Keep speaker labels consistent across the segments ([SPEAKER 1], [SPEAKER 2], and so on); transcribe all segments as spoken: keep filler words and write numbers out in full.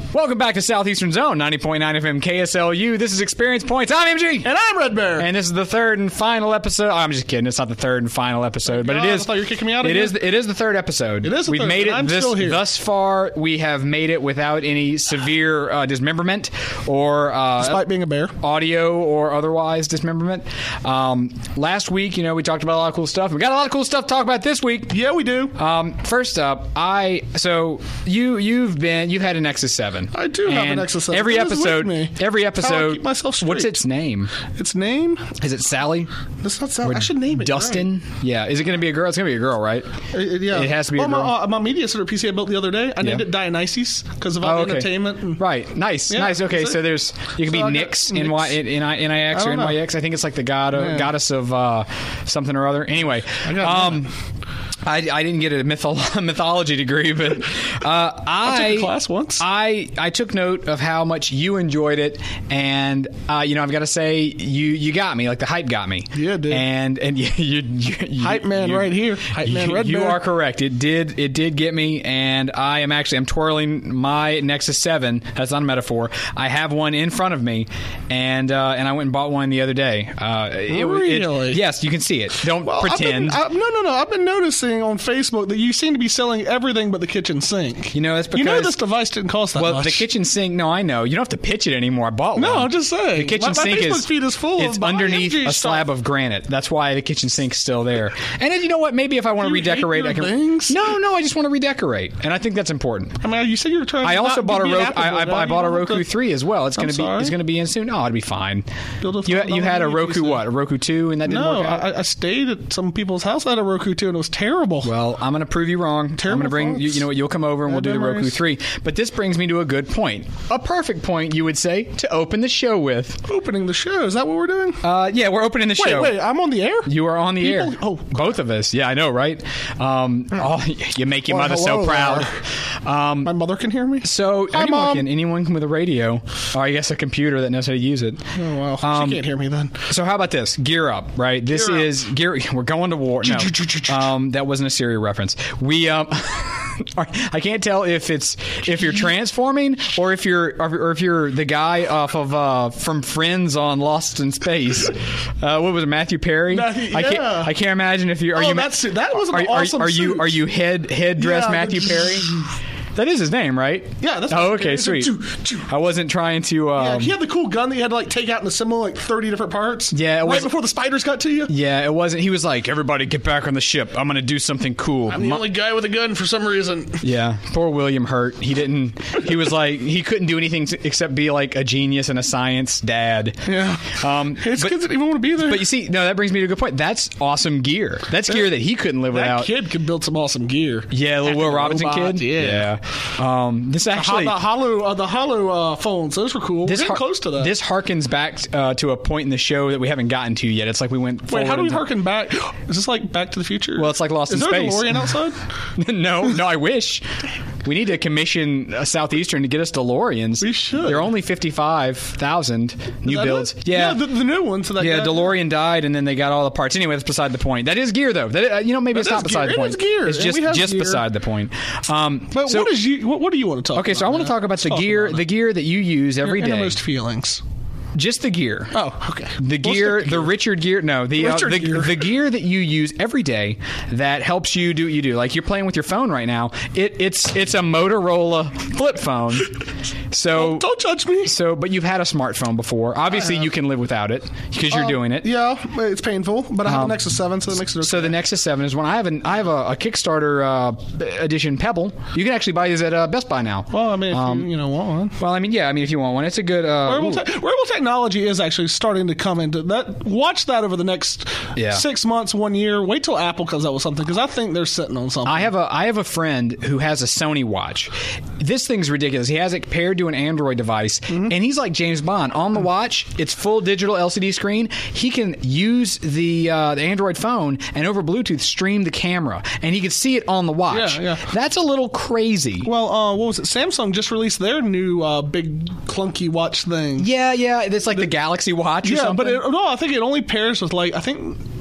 [SPEAKER 1] Welcome back to Southeastern Zone, ninety point nine F M K S L U. This is Experience Points. I'm M G.
[SPEAKER 2] And I'm Red Bear.
[SPEAKER 1] And this is the third and final episode. Oh, I'm just kidding. It's not the third and final episode, but
[SPEAKER 2] God,
[SPEAKER 1] it is.
[SPEAKER 2] I thought you were kicking me out
[SPEAKER 1] It
[SPEAKER 2] again.
[SPEAKER 1] is. It is the third episode.
[SPEAKER 2] It is the
[SPEAKER 1] We've
[SPEAKER 2] third,
[SPEAKER 1] made
[SPEAKER 2] and
[SPEAKER 1] it
[SPEAKER 2] I'm
[SPEAKER 1] this,
[SPEAKER 2] still here.
[SPEAKER 1] thus far. We have made it without any severe uh, dismemberment or uh,
[SPEAKER 2] Despite being a bear.
[SPEAKER 1] audio or otherwise dismemberment. Um, last week, you know, we talked about a lot of cool stuff. We got a lot of cool stuff to talk about this week.
[SPEAKER 2] Yeah, we do.
[SPEAKER 1] Um, first up, I so you you've been you've had an Nexus seven.
[SPEAKER 2] I do have a
[SPEAKER 1] And
[SPEAKER 2] Nexus seven.
[SPEAKER 1] Every
[SPEAKER 2] It is with
[SPEAKER 1] episode,
[SPEAKER 2] me.
[SPEAKER 1] every
[SPEAKER 2] That's how I
[SPEAKER 1] episode.
[SPEAKER 2] keep myself straight.
[SPEAKER 1] What's its name?
[SPEAKER 2] Its name?
[SPEAKER 1] Is it Sally?
[SPEAKER 2] That's not sound.
[SPEAKER 1] Or
[SPEAKER 2] I should name it.
[SPEAKER 1] Dustin? Yeah. Is it going to be a girl? It's going to be a girl, right?
[SPEAKER 2] Right. Uh, yeah.
[SPEAKER 1] It has to be a
[SPEAKER 2] well,
[SPEAKER 1] girl.
[SPEAKER 2] My, uh, my media center P C I built the other day. I named
[SPEAKER 1] Yeah.
[SPEAKER 2] it Dionysus because of all
[SPEAKER 1] Oh,
[SPEAKER 2] the
[SPEAKER 1] okay.
[SPEAKER 2] entertainment. And,
[SPEAKER 1] Right. Nice.
[SPEAKER 2] Yeah,
[SPEAKER 1] nice. Okay.
[SPEAKER 2] is it?
[SPEAKER 1] So there's you can
[SPEAKER 2] So
[SPEAKER 1] be
[SPEAKER 2] I got
[SPEAKER 1] Nyx,
[SPEAKER 2] Nyx.
[SPEAKER 1] N Y N I N I X
[SPEAKER 2] I
[SPEAKER 1] or
[SPEAKER 2] don't know.
[SPEAKER 1] N Y X. I think it's like the god of,
[SPEAKER 2] Yeah.
[SPEAKER 1] goddess of uh, something or other. Anyway,
[SPEAKER 2] I got
[SPEAKER 1] um, I, I didn't get a mytho- mythology degree, but uh,
[SPEAKER 2] I
[SPEAKER 1] I
[SPEAKER 2] took a class once.
[SPEAKER 1] I I took note of how much you enjoyed it, and uh, you know I've got to say you you got me, like the hype got me.
[SPEAKER 2] Yeah, it did.
[SPEAKER 1] And and you, you, you, you
[SPEAKER 2] Hype man
[SPEAKER 1] you-
[SPEAKER 2] right here. Hype man
[SPEAKER 1] you,
[SPEAKER 2] Red
[SPEAKER 1] You
[SPEAKER 2] Bear.
[SPEAKER 1] are correct. It did it did get me, and I am actually I'm twirling my Nexus seven. That's not a metaphor. I have one in front of me, and uh, and I went and bought one the other day. Uh, it, it-
[SPEAKER 2] Really?
[SPEAKER 1] yes, you can see it. Don't
[SPEAKER 2] Well,
[SPEAKER 1] pretend.
[SPEAKER 2] I've been, I, no, no, no. I've been noticing on Facebook that you seem to be selling everything but the kitchen sink.
[SPEAKER 1] You know, that's
[SPEAKER 2] You know
[SPEAKER 1] because-
[SPEAKER 2] this device didn't cost that
[SPEAKER 1] Well,
[SPEAKER 2] much.
[SPEAKER 1] the kitchen sink. No, I know. You don't have to pitch it anymore. I bought
[SPEAKER 2] No,
[SPEAKER 1] one.
[SPEAKER 2] I'm just saying.
[SPEAKER 1] The kitchen
[SPEAKER 2] My- my
[SPEAKER 1] sink
[SPEAKER 2] Facebook
[SPEAKER 1] is
[SPEAKER 2] feed is full
[SPEAKER 1] It's
[SPEAKER 2] of buy
[SPEAKER 1] underneath
[SPEAKER 2] M G
[SPEAKER 1] a slab
[SPEAKER 2] stuff.
[SPEAKER 1] of granite. That's why the kitchen sink's still there. And then, you know what? Maybe if I want to
[SPEAKER 2] You hate
[SPEAKER 1] redecorate,
[SPEAKER 2] your
[SPEAKER 1] I can.
[SPEAKER 2] things?
[SPEAKER 1] No, no. I just want to redecorate, and I think that's important.
[SPEAKER 2] I mean, you said you were trying.
[SPEAKER 1] I
[SPEAKER 2] to
[SPEAKER 1] also
[SPEAKER 2] not
[SPEAKER 1] bought a
[SPEAKER 2] be
[SPEAKER 1] Roku.
[SPEAKER 2] Apple
[SPEAKER 1] I, I,
[SPEAKER 2] builder.
[SPEAKER 1] I
[SPEAKER 2] You
[SPEAKER 1] bought a
[SPEAKER 2] don't have
[SPEAKER 1] Roku
[SPEAKER 2] to
[SPEAKER 1] three as well. It's
[SPEAKER 2] I'm
[SPEAKER 1] going to be.
[SPEAKER 2] sorry?
[SPEAKER 1] It's going to be in soon. Oh, it'll be fine.
[SPEAKER 2] Build a
[SPEAKER 1] You
[SPEAKER 2] phone
[SPEAKER 1] you
[SPEAKER 2] on
[SPEAKER 1] had a
[SPEAKER 2] the
[SPEAKER 1] Roku
[SPEAKER 2] YouTube.
[SPEAKER 1] what? A Roku two, and that didn't
[SPEAKER 2] No,
[SPEAKER 1] work out.
[SPEAKER 2] I, I stayed at some people's house that had a Roku too, and it was terrible.
[SPEAKER 1] Well, I'm going to prove you wrong.
[SPEAKER 2] Terrible
[SPEAKER 1] I'm going to bring
[SPEAKER 2] thoughts.
[SPEAKER 1] you, you know what? You'll come over and we'll
[SPEAKER 2] Bad
[SPEAKER 1] do the Roku
[SPEAKER 2] memories.
[SPEAKER 1] three. But this brings me to a good point, a perfect point, you would say, to open the show with.
[SPEAKER 2] Opening the show. Is that what we're doing?
[SPEAKER 1] Uh, yeah, we're opening the
[SPEAKER 2] wait,
[SPEAKER 1] show.
[SPEAKER 2] wait. I'm on the air.
[SPEAKER 1] You are on the
[SPEAKER 2] People-
[SPEAKER 1] air.
[SPEAKER 2] oh,
[SPEAKER 1] both of us. Yeah, I know, right? Um, oh, you make your
[SPEAKER 2] Well,
[SPEAKER 1] mother so
[SPEAKER 2] hello
[SPEAKER 1] proud.
[SPEAKER 2] there.
[SPEAKER 1] Um,
[SPEAKER 2] My mother can hear me.
[SPEAKER 1] so
[SPEAKER 2] Hi,
[SPEAKER 1] anyone
[SPEAKER 2] Mom.
[SPEAKER 1] can, anyone with a radio, or I guess a computer that knows how to use it.
[SPEAKER 2] Oh well,
[SPEAKER 1] Um,
[SPEAKER 2] she can't hear me then.
[SPEAKER 1] So how about this? Gear up, right? This
[SPEAKER 2] Gear up.
[SPEAKER 1] is gear. We're going to war. No, um, that wasn't a Siri reference. We um, I can't tell if it's if you're transforming or if you're or if you're the guy off of uh, from Friends on Lost in Space. Uh, what was it, Matthew Perry?
[SPEAKER 2] Matthew-
[SPEAKER 1] I can't.
[SPEAKER 2] yeah.
[SPEAKER 1] I can't imagine if you are
[SPEAKER 2] Oh,
[SPEAKER 1] you.
[SPEAKER 2] that's- that was an
[SPEAKER 1] are, are-
[SPEAKER 2] awesome
[SPEAKER 1] Are you
[SPEAKER 2] suit.
[SPEAKER 1] are you head head dress
[SPEAKER 2] Yeah,
[SPEAKER 1] Matthew
[SPEAKER 2] the-
[SPEAKER 1] Perry? That is his name, right?
[SPEAKER 2] Yeah, that's
[SPEAKER 1] Oh,
[SPEAKER 2] what-
[SPEAKER 1] okay,
[SPEAKER 2] it's a
[SPEAKER 1] sweet.
[SPEAKER 2] choo, choo.
[SPEAKER 1] I wasn't trying to. Um,
[SPEAKER 2] Yeah, he had the cool gun that you had to like take out and assemble like thirty different parts.
[SPEAKER 1] Yeah, it
[SPEAKER 2] right
[SPEAKER 1] was-
[SPEAKER 2] before the spiders got to you.
[SPEAKER 1] Yeah, it wasn't. He was like, "Everybody, get back on the ship. I'm going to do something cool."
[SPEAKER 2] I'm the
[SPEAKER 1] Mo-
[SPEAKER 2] only guy with a gun for some reason.
[SPEAKER 1] Yeah, poor William Hurt. He didn't. He was like he couldn't do anything to, except be like a genius and a science dad.
[SPEAKER 2] Yeah,
[SPEAKER 1] Um,
[SPEAKER 2] his
[SPEAKER 1] but,
[SPEAKER 2] kids didn't even want to be there.
[SPEAKER 1] but you see, no, that brings me to a good point. That's awesome gear. That's gear that he couldn't live
[SPEAKER 2] that
[SPEAKER 1] without.
[SPEAKER 2] kid could build some awesome gear.
[SPEAKER 1] Yeah, little Will
[SPEAKER 2] Hacking
[SPEAKER 1] Robinson
[SPEAKER 2] robots,
[SPEAKER 1] kid.
[SPEAKER 2] Yeah.
[SPEAKER 1] Yeah. Um, this
[SPEAKER 2] Ho-
[SPEAKER 1] actually.
[SPEAKER 2] the hollow, uh, the hollow uh, phones. Those were cool.
[SPEAKER 1] this
[SPEAKER 2] We're getting
[SPEAKER 1] har-
[SPEAKER 2] close to that.
[SPEAKER 1] This harkens back uh, to a point in the show that we haven't gotten to yet. It's like we went.
[SPEAKER 2] Wait,
[SPEAKER 1] forward
[SPEAKER 2] how do we
[SPEAKER 1] into-
[SPEAKER 2] harken back? Is this like Back to the Future?
[SPEAKER 1] Well, it's like Lost
[SPEAKER 2] Is
[SPEAKER 1] in
[SPEAKER 2] there
[SPEAKER 1] Space.
[SPEAKER 2] a DeLorean outside?
[SPEAKER 1] no, no, I wish. We need to commission uh, Southeastern to get us DeLoreans.
[SPEAKER 2] We should.
[SPEAKER 1] They're only fifty-five thousand new
[SPEAKER 2] Is that
[SPEAKER 1] builds.
[SPEAKER 2] it?
[SPEAKER 1] Yeah.
[SPEAKER 2] the, the new one. So that
[SPEAKER 1] Yeah,
[SPEAKER 2] guy-
[SPEAKER 1] DeLorean died, and then they got all the parts. Anyway, that's beside the point. That is gear, though. That, uh, you know, maybe
[SPEAKER 2] That
[SPEAKER 1] it's
[SPEAKER 2] is
[SPEAKER 1] not beside
[SPEAKER 2] gear.
[SPEAKER 1] the
[SPEAKER 2] It
[SPEAKER 1] point.
[SPEAKER 2] is gear,
[SPEAKER 1] It's
[SPEAKER 2] and
[SPEAKER 1] just
[SPEAKER 2] we have
[SPEAKER 1] just
[SPEAKER 2] gear.
[SPEAKER 1] beside the point. Um,
[SPEAKER 2] But
[SPEAKER 1] so,
[SPEAKER 2] what is you? What, what do you want to talk?
[SPEAKER 1] okay?
[SPEAKER 2] about,
[SPEAKER 1] So I want to
[SPEAKER 2] man?
[SPEAKER 1] talk about the
[SPEAKER 2] Talk
[SPEAKER 1] gear,
[SPEAKER 2] about
[SPEAKER 1] the
[SPEAKER 2] it.
[SPEAKER 1] gear that you use every
[SPEAKER 2] Your
[SPEAKER 1] day.
[SPEAKER 2] innermost feelings.
[SPEAKER 1] Just the gear.
[SPEAKER 2] Oh, okay.
[SPEAKER 1] The
[SPEAKER 2] What's
[SPEAKER 1] gear, the, Richard gear, no, the uh,
[SPEAKER 2] Richard
[SPEAKER 1] the,
[SPEAKER 2] gear.
[SPEAKER 1] the gear that you use every day that helps you do what you do. Like you're playing with your phone right now. It, it's it's a Motorola flip phone. So
[SPEAKER 2] Don't judge me.
[SPEAKER 1] so, but you've had a smartphone before. Obviously, you can live without it because you're
[SPEAKER 2] Um,
[SPEAKER 1] doing it.
[SPEAKER 2] Yeah, it's painful, but I have
[SPEAKER 1] Um,
[SPEAKER 2] a Nexus seven, so that makes it okay.
[SPEAKER 1] So the Nexus seven is one. I have an I have a, a Kickstarter uh, edition Pebble. You can actually buy these at uh, Best Buy now.
[SPEAKER 2] well, I mean, if
[SPEAKER 1] um,
[SPEAKER 2] you, you know, want one.
[SPEAKER 1] Well, I mean, yeah, I mean, if you want one, it's a good. Uh,
[SPEAKER 2] Wearable,
[SPEAKER 1] ooh.
[SPEAKER 2] te- wearable technology is actually starting to come into that. Watch that over the next
[SPEAKER 1] Yeah.
[SPEAKER 2] six months, one year. Wait till Apple comes out with something because I think they're sitting on something.
[SPEAKER 1] I have a I have a friend who has a Sony watch. This thing's ridiculous. He has it paired to an Android device,
[SPEAKER 2] Mm-hmm.
[SPEAKER 1] and he's like James Bond. On the watch, it's full digital L C D screen. He can use the uh, the Android phone and over Bluetooth stream the camera, and he can see it on the watch.
[SPEAKER 2] Yeah, yeah.
[SPEAKER 1] That's a little crazy.
[SPEAKER 2] well, uh, what was it? Samsung just released their new uh, big clunky watch thing.
[SPEAKER 1] Yeah, yeah. It's like the, Galaxy Watch or
[SPEAKER 2] Yeah,
[SPEAKER 1] something.
[SPEAKER 2] but it, no, I think it only pairs with like I think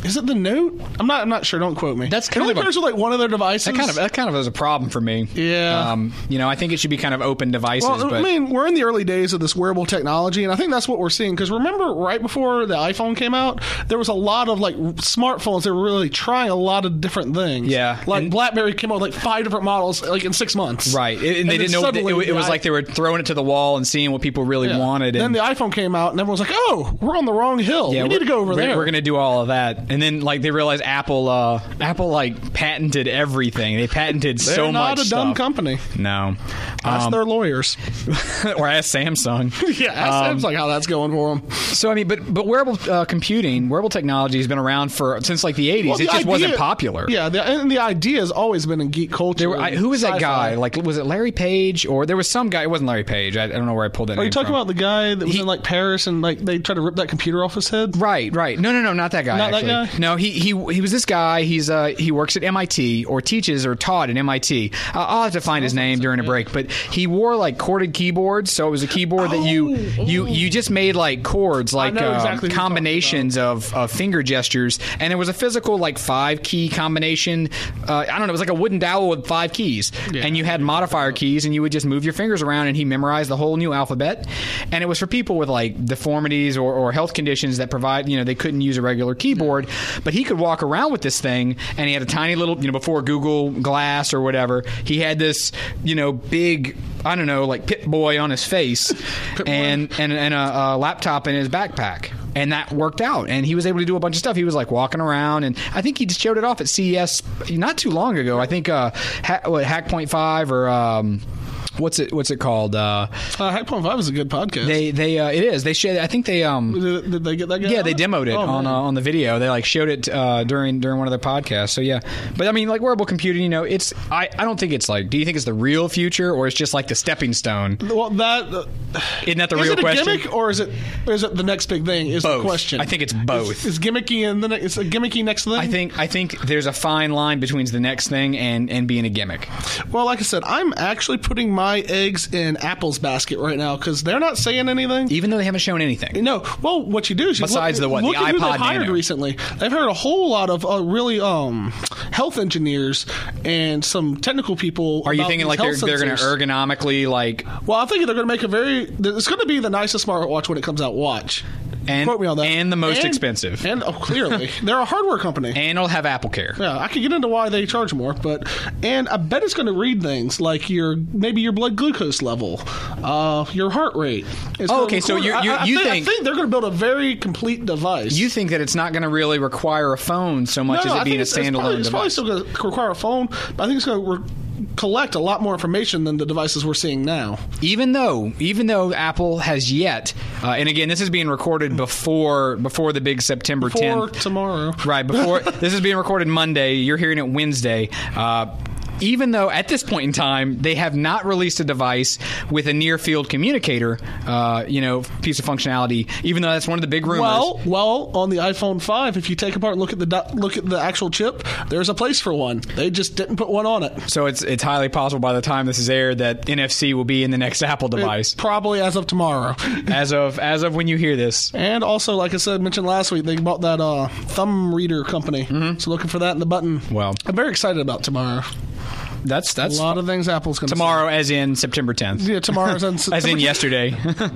[SPEAKER 2] Is it the Note? I'm not. I'm not sure. Don't quote me.
[SPEAKER 1] That's
[SPEAKER 2] it
[SPEAKER 1] kind
[SPEAKER 2] only
[SPEAKER 1] of a-
[SPEAKER 2] pairs with like one of their devices.
[SPEAKER 1] That kind of that kind of is a problem for me.
[SPEAKER 2] Yeah.
[SPEAKER 1] Um, you know, I think it should be kind of open devices.
[SPEAKER 2] Well,
[SPEAKER 1] but
[SPEAKER 2] I mean, we're in the early days of this wearable technology, and I think that's what we're seeing. Because remember, right before the iPhone came out, there was a lot of like smartphones that were really trying a lot of different things.
[SPEAKER 1] Yeah.
[SPEAKER 2] Like
[SPEAKER 1] And-
[SPEAKER 2] BlackBerry came out with like five different models like in six months.
[SPEAKER 1] right, and,
[SPEAKER 2] And
[SPEAKER 1] they
[SPEAKER 2] then
[SPEAKER 1] didn't know. It,
[SPEAKER 2] suddenly
[SPEAKER 1] it, it was
[SPEAKER 2] the
[SPEAKER 1] like they were throwing it to the wall and seeing what people really
[SPEAKER 2] Yeah.
[SPEAKER 1] wanted.
[SPEAKER 2] Then
[SPEAKER 1] And
[SPEAKER 2] the iPhone came out, and everyone's like, "Oh, we're on the wrong hill. we need to go over
[SPEAKER 1] we're,
[SPEAKER 2] there."
[SPEAKER 1] We're going to do all of that, and then like they realized Apple, uh, Apple like patented everything. They patented
[SPEAKER 2] They're
[SPEAKER 1] so
[SPEAKER 2] not
[SPEAKER 1] much
[SPEAKER 2] a dumb
[SPEAKER 1] stuff.
[SPEAKER 2] company.
[SPEAKER 1] No,
[SPEAKER 2] Ask
[SPEAKER 1] Um,
[SPEAKER 2] their lawyers.
[SPEAKER 1] or ask Samsung.
[SPEAKER 2] Yeah, ask them like how that's going for them.
[SPEAKER 1] So I mean, but but wearable uh, computing, wearable technology has been around for since like the eighties.
[SPEAKER 2] Well,
[SPEAKER 1] it
[SPEAKER 2] the
[SPEAKER 1] just wasn't
[SPEAKER 2] idea-
[SPEAKER 1] popular.
[SPEAKER 2] Yeah, the, and the idea has always been in geek culture.
[SPEAKER 1] There were, I, who was that
[SPEAKER 2] sci-fi.
[SPEAKER 1] guy? Like, was it Larry Page or there was some guy? It wasn't Larry Page. I, I don't know where I pulled that.
[SPEAKER 2] Are you
[SPEAKER 1] name
[SPEAKER 2] talking
[SPEAKER 1] from.
[SPEAKER 2] about the guy that was
[SPEAKER 1] He-
[SPEAKER 2] in like Paris and like they tried to rip that computer off his head?
[SPEAKER 1] Right, right. No, no, no, not that guy.
[SPEAKER 2] Not that
[SPEAKER 1] actually.
[SPEAKER 2] guy?
[SPEAKER 1] No, he he he was this guy. He's uh he works at M I T or teaches or taught at M I T. Uh, I'll have to find his name during a break. But he wore like corded keyboards, so it was a keyboard that you
[SPEAKER 2] Oh,
[SPEAKER 1] you
[SPEAKER 2] oh.
[SPEAKER 1] you just made like chords, like
[SPEAKER 2] know
[SPEAKER 1] uh,
[SPEAKER 2] exactly who you're
[SPEAKER 1] combinations of, of finger gestures, and it was a physical like five key combination. Uh, I don't know. It was like a wooden dowel with five keys,
[SPEAKER 2] Yeah.
[SPEAKER 1] and you had modifier keys, and you would just move your fingers around, and he memorized the whole new alphabet. And it was for people with like deformities or, or health conditions that provide, you know, they couldn't use a regular keyboard, but he could walk around with this thing, and he had a tiny little, you know, before Google Glass or whatever, he had this, you know, big, I don't know, like Pit Boy on his face, and and and a, a laptop in his backpack. And that worked out, and he was able to do a bunch of stuff. He was like walking around, and I think he just showed it off at C E S not too long ago. I think uh, ha- what, Hack Point Five or um, what's it what's it called? Uh,
[SPEAKER 2] Uh, Hack Point Five is a good podcast.
[SPEAKER 1] they they uh, it is. They showed. I think they um.
[SPEAKER 2] did, did they get that guy?
[SPEAKER 1] Yeah,
[SPEAKER 2] on
[SPEAKER 1] they
[SPEAKER 2] it?
[SPEAKER 1] demoed it
[SPEAKER 2] Oh,
[SPEAKER 1] on
[SPEAKER 2] man.
[SPEAKER 1] uh, on the video. They like showed it uh, during during one of their podcasts. So yeah, but I mean, like wearable computing, you know, it's I, I don't think it's like. Do you think it's the real future or it's just like the stepping stone?
[SPEAKER 2] Well, that uh,
[SPEAKER 1] Isn't that the
[SPEAKER 2] is
[SPEAKER 1] real
[SPEAKER 2] it a
[SPEAKER 1] question?
[SPEAKER 2] gimmick or is it is it the next big thing? Is
[SPEAKER 1] Both.
[SPEAKER 2] the question?
[SPEAKER 1] I think it's both.
[SPEAKER 2] Is, is gimmicky and then it's a gimmicky next thing.
[SPEAKER 1] I think I think there's a fine line between the next thing and and being a gimmick.
[SPEAKER 2] Well, like I said, I'm actually putting my eggs in Apple's basket right now because they're not saying anything.
[SPEAKER 1] Even though they haven't shown anything.
[SPEAKER 2] No, well, what you do is you
[SPEAKER 1] Besides
[SPEAKER 2] look,
[SPEAKER 1] the what,
[SPEAKER 2] look
[SPEAKER 1] the
[SPEAKER 2] at who
[SPEAKER 1] iPod
[SPEAKER 2] they've hired
[SPEAKER 1] Nano.
[SPEAKER 2] recently. They've hired a whole lot of uh, really um, health engineers and some technical people.
[SPEAKER 1] Are you
[SPEAKER 2] about
[SPEAKER 1] thinking
[SPEAKER 2] these
[SPEAKER 1] like they're
[SPEAKER 2] health
[SPEAKER 1] they're going to
[SPEAKER 2] sensors.
[SPEAKER 1] ergonomically like
[SPEAKER 2] Well, I think they're going to make a very. It's going to be the nicest smartwatch when it comes out. Watch.
[SPEAKER 1] and
[SPEAKER 2] Quote me on that.
[SPEAKER 1] and the most
[SPEAKER 2] And-
[SPEAKER 1] expensive,
[SPEAKER 2] And oh, clearly, they're a hardware company.
[SPEAKER 1] and it'll have Apple Care.
[SPEAKER 2] Yeah, I could get into why they charge more, but and I bet it's going to read things like your maybe your blood glucose level, uh, your heart rate. It's
[SPEAKER 1] Oh,
[SPEAKER 2] gonna
[SPEAKER 1] okay, so
[SPEAKER 2] record-
[SPEAKER 1] you're- you-
[SPEAKER 2] I, I
[SPEAKER 1] you
[SPEAKER 2] think,
[SPEAKER 1] think-
[SPEAKER 2] I think they're going to build a very complete device.
[SPEAKER 1] You think that it's not going to really require a phone so much
[SPEAKER 2] no, no,
[SPEAKER 1] as
[SPEAKER 2] I
[SPEAKER 1] it being
[SPEAKER 2] think
[SPEAKER 1] a
[SPEAKER 2] it's, it's probably,
[SPEAKER 1] standalone
[SPEAKER 2] it's probably
[SPEAKER 1] device?
[SPEAKER 2] still going to require a phone, but I think it's going to re- collect a lot more information than the devices we're seeing now.
[SPEAKER 1] Even though, even though Apple has yet, uh, and again, this is being recorded before before the big September
[SPEAKER 2] For
[SPEAKER 1] tenth.
[SPEAKER 2] tomorrow,
[SPEAKER 1] Right, before this is being recorded Monday, you're hearing it Wednesday. Uh, even though at this point in time they have not released a device with a near field communicator, uh, you know, piece of functionality. Even though that's one of the big rumors.
[SPEAKER 2] Well, well, on the iPhone five, if you take apart and look at the do- look at the actual chip, there's a place for one. They just didn't put one on it.
[SPEAKER 1] so it's it's highly possible by the time this is aired that N F C will be in the next Apple device.
[SPEAKER 2] Probably as of tomorrow.
[SPEAKER 1] as of as of when you hear this.
[SPEAKER 2] And also, like I said, mentioned last week, they bought that uh, thumb reader company. Mm-hmm. So looking for that in the button.
[SPEAKER 1] Well,
[SPEAKER 2] I'm very excited about tomorrow.
[SPEAKER 1] that's
[SPEAKER 2] A
[SPEAKER 1] that's
[SPEAKER 2] lot of things Apple's going to
[SPEAKER 1] tomorrow, as in September tenth.
[SPEAKER 2] Yeah, tomorrow's on
[SPEAKER 1] As in yesterday.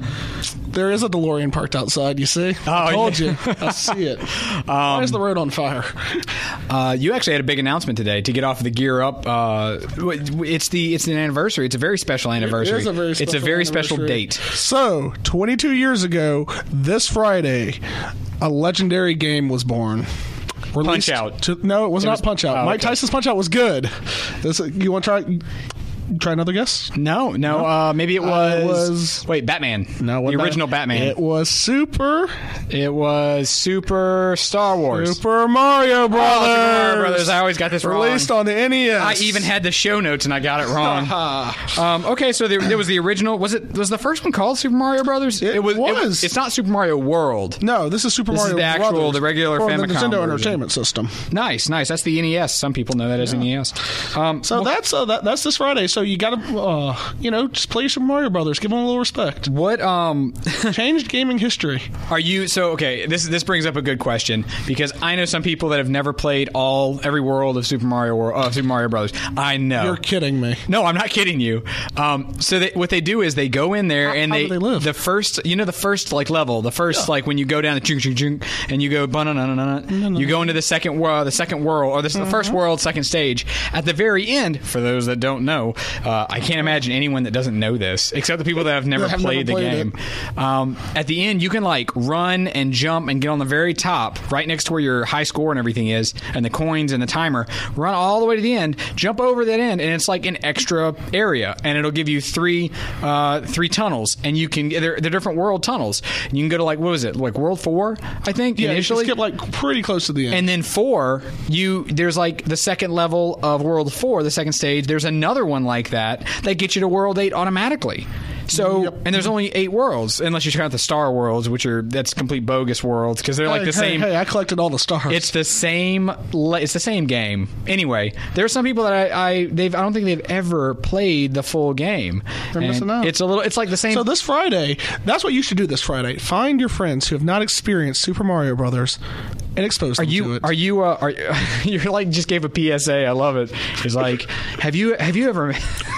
[SPEAKER 2] There is a DeLorean parked outside, you see? I
[SPEAKER 1] Oh,
[SPEAKER 2] told
[SPEAKER 1] yeah.
[SPEAKER 2] you. I see it. Why is the road on fire?
[SPEAKER 1] Uh, you actually had a big announcement today to get off the Gear Up. Uh, it's the it's an anniversary. It's a very special anniversary.
[SPEAKER 2] It is a very special
[SPEAKER 1] it's a very special
[SPEAKER 2] anniversary.
[SPEAKER 1] date.
[SPEAKER 2] So, twenty-two years ago, this Friday, a legendary game was born. Released
[SPEAKER 1] Punch-Out.
[SPEAKER 2] To, no, it was
[SPEAKER 1] It
[SPEAKER 2] not
[SPEAKER 1] was-
[SPEAKER 2] Punch Out.
[SPEAKER 1] oh,
[SPEAKER 2] Mike
[SPEAKER 1] okay.
[SPEAKER 2] Tyson's Punch Out was good. This, you want to try? Try another guess?
[SPEAKER 1] No, no. Uh, maybe it was,
[SPEAKER 2] Uh, it was-
[SPEAKER 1] wait Batman.
[SPEAKER 2] No,
[SPEAKER 1] the
[SPEAKER 2] wasn't
[SPEAKER 1] original
[SPEAKER 2] that-
[SPEAKER 1] Batman.
[SPEAKER 2] It was Super
[SPEAKER 1] It was Super Star Wars.
[SPEAKER 2] Super Mario Brothers.
[SPEAKER 1] Oh, Super Mario Brothers. I always got this wrong.
[SPEAKER 2] Released on the N E S.
[SPEAKER 1] I even had the show notes and I got it wrong. um, okay, so there, there was the original. Was it was the first one called Super Mario Brothers?
[SPEAKER 2] It was.
[SPEAKER 1] it's not Super Mario World.
[SPEAKER 2] No, this is Super
[SPEAKER 1] This is
[SPEAKER 2] Mario
[SPEAKER 1] the actual-
[SPEAKER 2] Brothers
[SPEAKER 1] the regular
[SPEAKER 2] for the
[SPEAKER 1] Famicom
[SPEAKER 2] Nintendo
[SPEAKER 1] version.
[SPEAKER 2] Entertainment System.
[SPEAKER 1] Nice, nice. That's the N E S. Some people know that as N E S. Um,
[SPEAKER 2] So
[SPEAKER 1] well,
[SPEAKER 2] that's uh, that, that's this Friday. So So you got to, uh, you know, just play Super Mario Brothers. Give them a little respect.
[SPEAKER 1] What um
[SPEAKER 2] changed gaming history?
[SPEAKER 1] Are you so okay? This this brings up a good question because I know some people that have never played all every world of Super Mario or uh, Super Mario Brothers. I know.
[SPEAKER 2] You're kidding me.
[SPEAKER 1] No, I'm not kidding you. Um, so they, what they do is they go in there
[SPEAKER 2] how,
[SPEAKER 1] and
[SPEAKER 2] how
[SPEAKER 1] they,
[SPEAKER 2] do they live?
[SPEAKER 1] the first, you know, the first like level, the first
[SPEAKER 2] Yeah.
[SPEAKER 1] like when you go down the chunk, chunk, chunk, and you go banana, you go into the second world, the second world, or the, the first world, second stage. At the very end, for those that don't know, uh, I can't imagine anyone that doesn't know this, except the people that have never
[SPEAKER 2] That have
[SPEAKER 1] played
[SPEAKER 2] never
[SPEAKER 1] the
[SPEAKER 2] played
[SPEAKER 1] game. Um, at the end, you can like run and jump and get on the very top, right next to where your high score and everything is, and the coins and the timer. Run all the way to the end, jump over that end, and it's like an extra area, and it'll give you three uh, three tunnels, and you can they're, they're different world tunnels. And you can go to like what was it like World Four, I think
[SPEAKER 2] Yeah,
[SPEAKER 1] initially.
[SPEAKER 2] you skip like pretty close to the end.
[SPEAKER 1] And then four, you there's like the second level of World Four, the second stage. There's another one like that that gets you to World Eight automatically. So,
[SPEAKER 2] Yep.
[SPEAKER 1] and there's only eight worlds, unless you count the Star Worlds, which are that's complete bogus worlds because they're like
[SPEAKER 2] hey,
[SPEAKER 1] the
[SPEAKER 2] hey,
[SPEAKER 1] same.
[SPEAKER 2] Hey, I collected all the stars.
[SPEAKER 1] It's the same. le- It's the same game. Anyway, there are some people that I, I they've I don't think they've ever played the full game.
[SPEAKER 2] They're
[SPEAKER 1] And
[SPEAKER 2] missing out.
[SPEAKER 1] It's a little. It's like the same.
[SPEAKER 2] So this Friday, that's what you should do this Friday. Find your friends who have not experienced Super Mario Brothers and expose
[SPEAKER 1] Are
[SPEAKER 2] them to
[SPEAKER 1] you
[SPEAKER 2] it.
[SPEAKER 1] are you uh, are you're like just gave a P S A? I love it. It's like have you have you ever?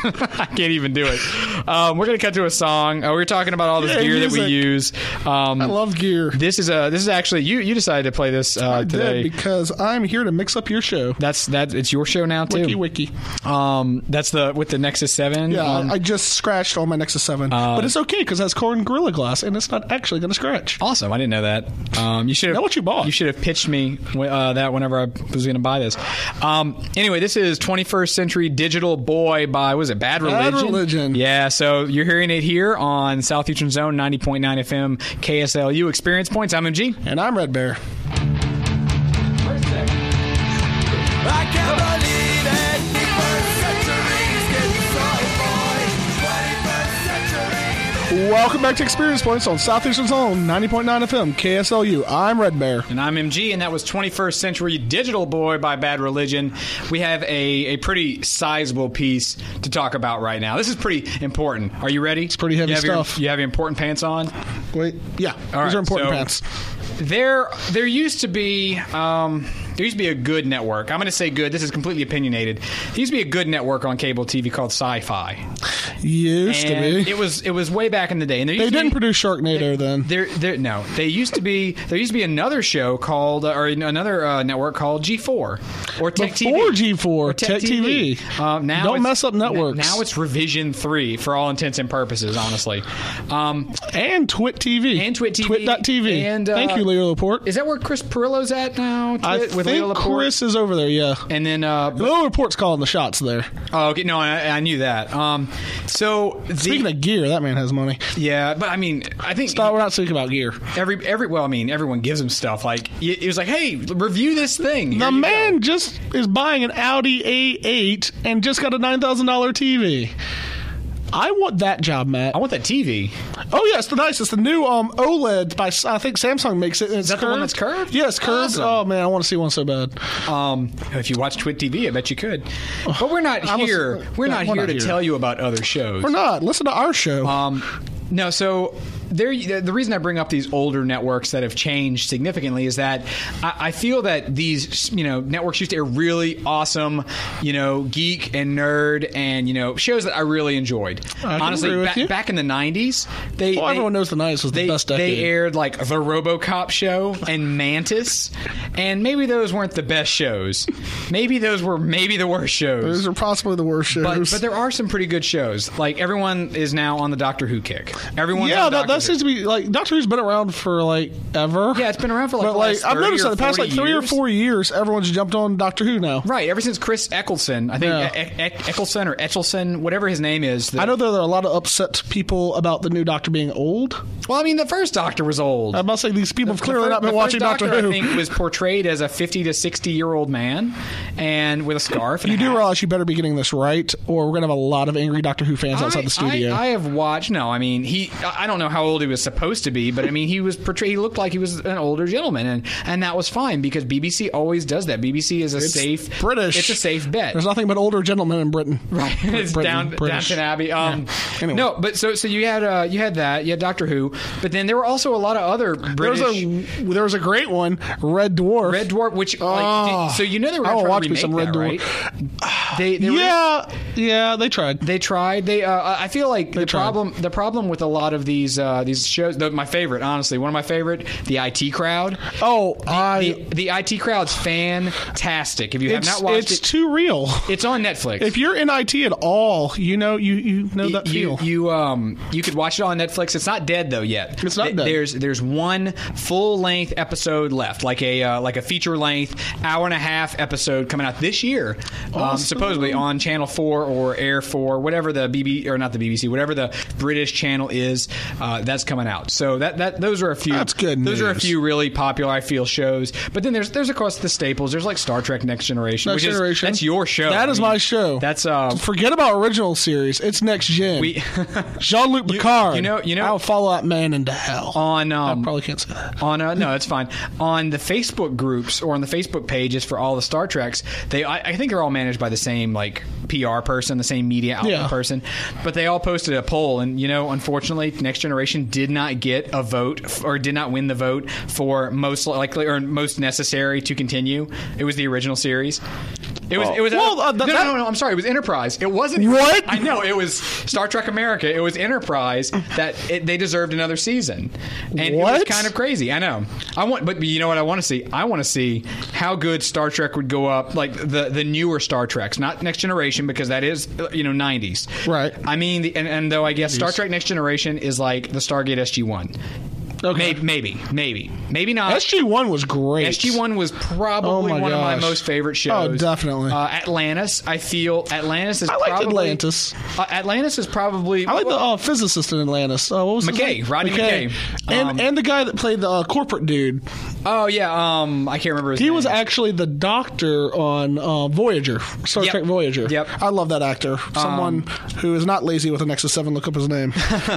[SPEAKER 1] I can't even do it. Um, we're gonna cut to a song. Uh, we we're talking about all this
[SPEAKER 2] Yeah,
[SPEAKER 1] gear that we
[SPEAKER 2] music.
[SPEAKER 1] use. Um,
[SPEAKER 2] I love gear.
[SPEAKER 1] this is a this is actually you you decided to play this uh,
[SPEAKER 2] I
[SPEAKER 1] today.
[SPEAKER 2] did because I'm here to mix up your show.
[SPEAKER 1] That's that. It's your show now too.
[SPEAKER 2] Wiki wiki.
[SPEAKER 1] Um, that's the with the Nexus Seven.
[SPEAKER 2] Yeah,
[SPEAKER 1] um,
[SPEAKER 2] I just scratched on my Nexus seven, but it's okay because it has Core and Gorilla Glass, and it's not actually going to scratch.
[SPEAKER 1] Awesome! I didn't know that. Um, you should have
[SPEAKER 2] Know what you bought.
[SPEAKER 1] You should have pitched me uh, that whenever I was going to buy this. Um, anyway, this is twenty-first Century Digital Boy by was it Bad Religion?
[SPEAKER 2] Bad Religion.
[SPEAKER 1] Yeah. So you're hearing it here on Southeastern Zone ninety point nine F M K S L U Experience Points. I'm M G.
[SPEAKER 2] And I'm Red Bear.
[SPEAKER 3] I can't believe it. twenty-first century's getting so boy. twenty-first century.
[SPEAKER 2] Welcome back to Experience Points on Southeastern Zone ninety point nine F M K S L U. I'm Red Bear.
[SPEAKER 1] And I'm M G, and that was twenty-first Century Digital Boy by Bad Religion. We have a, a pretty sizable piece to talk about right now. This is pretty important. Are you ready? It's
[SPEAKER 2] pretty heavy
[SPEAKER 1] you have
[SPEAKER 2] stuff.
[SPEAKER 1] Your, you have your important pants on?
[SPEAKER 2] Wait, yeah,
[SPEAKER 1] All
[SPEAKER 2] these
[SPEAKER 1] right,
[SPEAKER 2] are important
[SPEAKER 1] so-
[SPEAKER 2] pants.
[SPEAKER 1] There, there used to be, um, there used to be a good network. I'm going to say good. This is completely opinionated. There used to be a good network on cable T V called Sci-Fi.
[SPEAKER 2] Used to
[SPEAKER 1] And
[SPEAKER 2] be.
[SPEAKER 1] it was, it was way back in the day. And there
[SPEAKER 2] They
[SPEAKER 1] used to
[SPEAKER 2] didn't
[SPEAKER 1] be,
[SPEAKER 2] produce Sharknado then.
[SPEAKER 1] There, there, no. They used to be. There used to be another show called, uh, or another uh, network called G four or Tech T V.
[SPEAKER 2] Before G four,
[SPEAKER 1] Or
[SPEAKER 2] Tech T V.
[SPEAKER 1] Um, now
[SPEAKER 2] Don't
[SPEAKER 1] it's-
[SPEAKER 2] mess up networks.
[SPEAKER 1] Now it's Revision three for all intents and purposes. Honestly, um,
[SPEAKER 2] And Twit T V.
[SPEAKER 1] And Twit T V.
[SPEAKER 2] Twit dot T V.
[SPEAKER 1] And, uh,
[SPEAKER 2] Thank you, Leo Laporte.
[SPEAKER 1] is that where Chris Perillo's at now?
[SPEAKER 2] I
[SPEAKER 1] Twit, with
[SPEAKER 2] think
[SPEAKER 1] Leo Laporte?
[SPEAKER 2] Chris is over there, yeah.
[SPEAKER 1] And then, uh, but-
[SPEAKER 2] Leo Laporte's calling the shots there.
[SPEAKER 1] oh, okay, no, I, I knew that. Um, so the,
[SPEAKER 2] Speaking of gear, that man has money.
[SPEAKER 1] yeah, but I mean, I think
[SPEAKER 2] Stop, we're not speaking about gear.
[SPEAKER 1] every every well, I mean, everyone gives him stuff. Like he, he was like, "Hey, review this thing." Here
[SPEAKER 2] The
[SPEAKER 1] you
[SPEAKER 2] man
[SPEAKER 1] go.
[SPEAKER 2] just is buying an Audi A eight and just got a nine thousand dollars T V. I want that job, Matt.
[SPEAKER 1] I want that T V.
[SPEAKER 2] Oh yeah, it's the nice. It's the new um, OLED by I think Samsung makes it. And it's
[SPEAKER 1] that the
[SPEAKER 2] curved.
[SPEAKER 1] one that's curved?
[SPEAKER 2] Yes, curved.
[SPEAKER 1] Awesome.
[SPEAKER 2] Oh man, I want to see one so bad.
[SPEAKER 1] Um, if you watch Twit T V, I bet you could. But we're not
[SPEAKER 2] I was-
[SPEAKER 1] here. we're
[SPEAKER 2] yeah,
[SPEAKER 1] not
[SPEAKER 2] we're
[SPEAKER 1] here
[SPEAKER 2] not
[SPEAKER 1] to
[SPEAKER 2] here.
[SPEAKER 1] tell you about other shows.
[SPEAKER 2] We're not. Listen to our show.
[SPEAKER 1] Um, no, so there. The reason I bring up these older networks that have changed significantly is that I, I feel that these, you know, networks used to air really awesome, you know, geek and nerd and you know shows that I really enjoyed.
[SPEAKER 2] I can
[SPEAKER 1] Honestly,
[SPEAKER 2] agree with
[SPEAKER 1] ba-
[SPEAKER 2] you.
[SPEAKER 1] back in the nineties, they
[SPEAKER 2] well,
[SPEAKER 1] they-
[SPEAKER 2] everyone knows the nineties was the
[SPEAKER 1] they,
[SPEAKER 2] best decade.
[SPEAKER 1] they aired like the RoboCop show and Mantis, and maybe those weren't the best shows. Maybe those were maybe the worst shows.
[SPEAKER 2] Those are possibly the worst shows.
[SPEAKER 1] But, but there are some pretty good shows. Like everyone is now on the Doctor Who kick. Everyone's
[SPEAKER 2] yeah,
[SPEAKER 1] on
[SPEAKER 2] that,
[SPEAKER 1] Doctor
[SPEAKER 2] that
[SPEAKER 1] Who.
[SPEAKER 2] seems to be like Doctor Who's been around for like ever.
[SPEAKER 1] Yeah, it's been around for like
[SPEAKER 2] but
[SPEAKER 1] the
[SPEAKER 2] like
[SPEAKER 1] last
[SPEAKER 2] I've
[SPEAKER 1] thirty
[SPEAKER 2] noticed
[SPEAKER 1] or
[SPEAKER 2] that the past like
[SPEAKER 1] forty
[SPEAKER 2] three or
[SPEAKER 1] years.
[SPEAKER 2] four years, everyone's jumped on Doctor Who now.
[SPEAKER 1] Right, ever since Chris Eccleston, I think
[SPEAKER 2] Yeah.
[SPEAKER 1] e- e- Eccleston or Etchelson, whatever his name is. the-
[SPEAKER 2] I know there are a lot of upset people about the new Doctor being old.
[SPEAKER 1] Well, I mean, the first Doctor was old.
[SPEAKER 2] I'm about to say these people have
[SPEAKER 1] The
[SPEAKER 2] clearly
[SPEAKER 1] fir-
[SPEAKER 2] not been
[SPEAKER 1] the
[SPEAKER 2] watching
[SPEAKER 1] first
[SPEAKER 2] Doctor,
[SPEAKER 1] Doctor
[SPEAKER 2] Who.
[SPEAKER 1] I think was portrayed as a fifty to sixty year old man, and with a scarf. And
[SPEAKER 2] You
[SPEAKER 1] a
[SPEAKER 2] do
[SPEAKER 1] hat.
[SPEAKER 2] realize you better be getting this right, or we're gonna have a lot of angry Doctor Who fans outside
[SPEAKER 1] I,
[SPEAKER 2] the studio.
[SPEAKER 1] I, I have watched. No, I mean he. I I don't know how old he was supposed to be, but I mean, he was portrayed. He looked like he was an older gentleman, and and that was fine because B B C always does that. B B C is a
[SPEAKER 2] It's
[SPEAKER 1] safe
[SPEAKER 2] British.
[SPEAKER 1] It's a safe bet.
[SPEAKER 2] There's nothing but older gentlemen in Britain.
[SPEAKER 1] Right, it's
[SPEAKER 2] Britain,
[SPEAKER 1] down
[SPEAKER 2] British.
[SPEAKER 1] Downton Abbey. Um,
[SPEAKER 2] Yeah. Anyway.
[SPEAKER 1] No, but so so you had uh, you had that, you had Doctor Who, but then there were also a lot of other
[SPEAKER 2] There was
[SPEAKER 1] British.
[SPEAKER 2] a there was a great one, Red Dwarf.
[SPEAKER 1] Red Dwarf, which like,
[SPEAKER 2] Oh.
[SPEAKER 1] did- so you know they were
[SPEAKER 2] I will
[SPEAKER 1] trying
[SPEAKER 2] watch
[SPEAKER 1] to
[SPEAKER 2] me
[SPEAKER 1] remake
[SPEAKER 2] some Red
[SPEAKER 1] that,
[SPEAKER 2] Dwarf.
[SPEAKER 1] right? They, they were-
[SPEAKER 2] yeah, yeah, they tried.
[SPEAKER 1] They tried. They. Uh, I feel like the
[SPEAKER 2] tried.
[SPEAKER 1] problem. The problem with a lot of these uh, these shows. The, my favorite, honestly, one of my favorite, the I T Crowd.
[SPEAKER 2] Oh,
[SPEAKER 1] The,
[SPEAKER 2] I.
[SPEAKER 1] the I T Crowd's fantastic. If you have
[SPEAKER 2] It's,
[SPEAKER 1] not watched
[SPEAKER 2] it's
[SPEAKER 1] it,
[SPEAKER 2] too real.
[SPEAKER 1] it's on Netflix.
[SPEAKER 2] If you're in I T at all, you know you you know that
[SPEAKER 1] you,
[SPEAKER 2] feel.
[SPEAKER 1] you um you could watch it on Netflix. It's not dead though yet.
[SPEAKER 2] It's not
[SPEAKER 1] Th-
[SPEAKER 2] dead.
[SPEAKER 1] There's there's one full length episode left, like a uh, like a feature length hour and a half episode coming out this year, um,
[SPEAKER 2] Awesome.
[SPEAKER 1] supposedly on Channel Four or Air Four, whatever the B B or not the B B C, whatever the British channel is. Uh, that's coming out. So that that those are a few.
[SPEAKER 2] That's good
[SPEAKER 1] Those are a
[SPEAKER 2] news.
[SPEAKER 1] few really popular, I feel, shows. But then there's there's of course the staples. There's like Star Trek Next Generation,
[SPEAKER 2] Next
[SPEAKER 1] which
[SPEAKER 2] Generation.
[SPEAKER 1] is that's your show.
[SPEAKER 2] That
[SPEAKER 1] I
[SPEAKER 2] is
[SPEAKER 1] mean,
[SPEAKER 2] my show.
[SPEAKER 1] That's uh.
[SPEAKER 2] Forget about original series. It's next gen.
[SPEAKER 1] We
[SPEAKER 2] Jean-Luc Picard.
[SPEAKER 1] you know- you know-
[SPEAKER 2] I'll follow that man into hell.
[SPEAKER 1] on um,
[SPEAKER 2] I probably can't say that.
[SPEAKER 1] on uh, no, it's fine. On the Facebook groups or on the Facebook pages for all the Star Treks, they I, I think they're all managed by the same like P R person, the same media outlet
[SPEAKER 2] Yeah.
[SPEAKER 1] person. But they all posted a poll, and you know, unfortunately, Next Generation did not get a vote f- or did not win the vote for most likely or most necessary to continue. It was the original series. It was.
[SPEAKER 2] Well-
[SPEAKER 1] it was.
[SPEAKER 2] well,
[SPEAKER 1] uh,
[SPEAKER 2] uh,
[SPEAKER 1] no,
[SPEAKER 2] th-
[SPEAKER 1] no,
[SPEAKER 2] that-
[SPEAKER 1] no, no. I'm sorry. It was Enterprise. It wasn't.
[SPEAKER 2] What?
[SPEAKER 1] I know. It was Star Trek America. It was Enterprise that it, they deserved another season, and it was
[SPEAKER 2] What?
[SPEAKER 1] kind of crazy. I know. I want, but you know what I want to see? I want to see how good Star Trek would go up, like the the newer Star Treks, not Next Generation, because that is uh, you know nineties.
[SPEAKER 2] Right.
[SPEAKER 1] I mean, the, and, and though I guess Star Trek Next Generation is like the Stargate S G one.
[SPEAKER 2] Okay.
[SPEAKER 1] Maybe, maybe, maybe, maybe not.
[SPEAKER 2] S G one was great.
[SPEAKER 1] S G one was probably
[SPEAKER 2] Oh my
[SPEAKER 1] one of my
[SPEAKER 2] gosh.
[SPEAKER 1] most favorite shows.
[SPEAKER 2] Oh, definitely.
[SPEAKER 1] Uh, Atlantis, I feel Atlantis is
[SPEAKER 2] I liked
[SPEAKER 1] probably
[SPEAKER 2] Atlantis.
[SPEAKER 1] Uh, Atlantis is probably
[SPEAKER 2] I like the uh, physicist in Atlantis. Uh, what was his
[SPEAKER 1] McKay,
[SPEAKER 2] name?
[SPEAKER 1] Rodney McKay.
[SPEAKER 2] and
[SPEAKER 1] Um,
[SPEAKER 2] and the guy that played the uh, corporate dude.
[SPEAKER 1] Oh yeah, um, I can't remember his
[SPEAKER 2] He
[SPEAKER 1] name.
[SPEAKER 2] was actually the doctor on uh, Voyager, Star
[SPEAKER 1] Yep.
[SPEAKER 2] Trek Voyager.
[SPEAKER 1] Yep.
[SPEAKER 2] I love that actor. Someone who is not lazy with a Nexus Seven. Look up his name.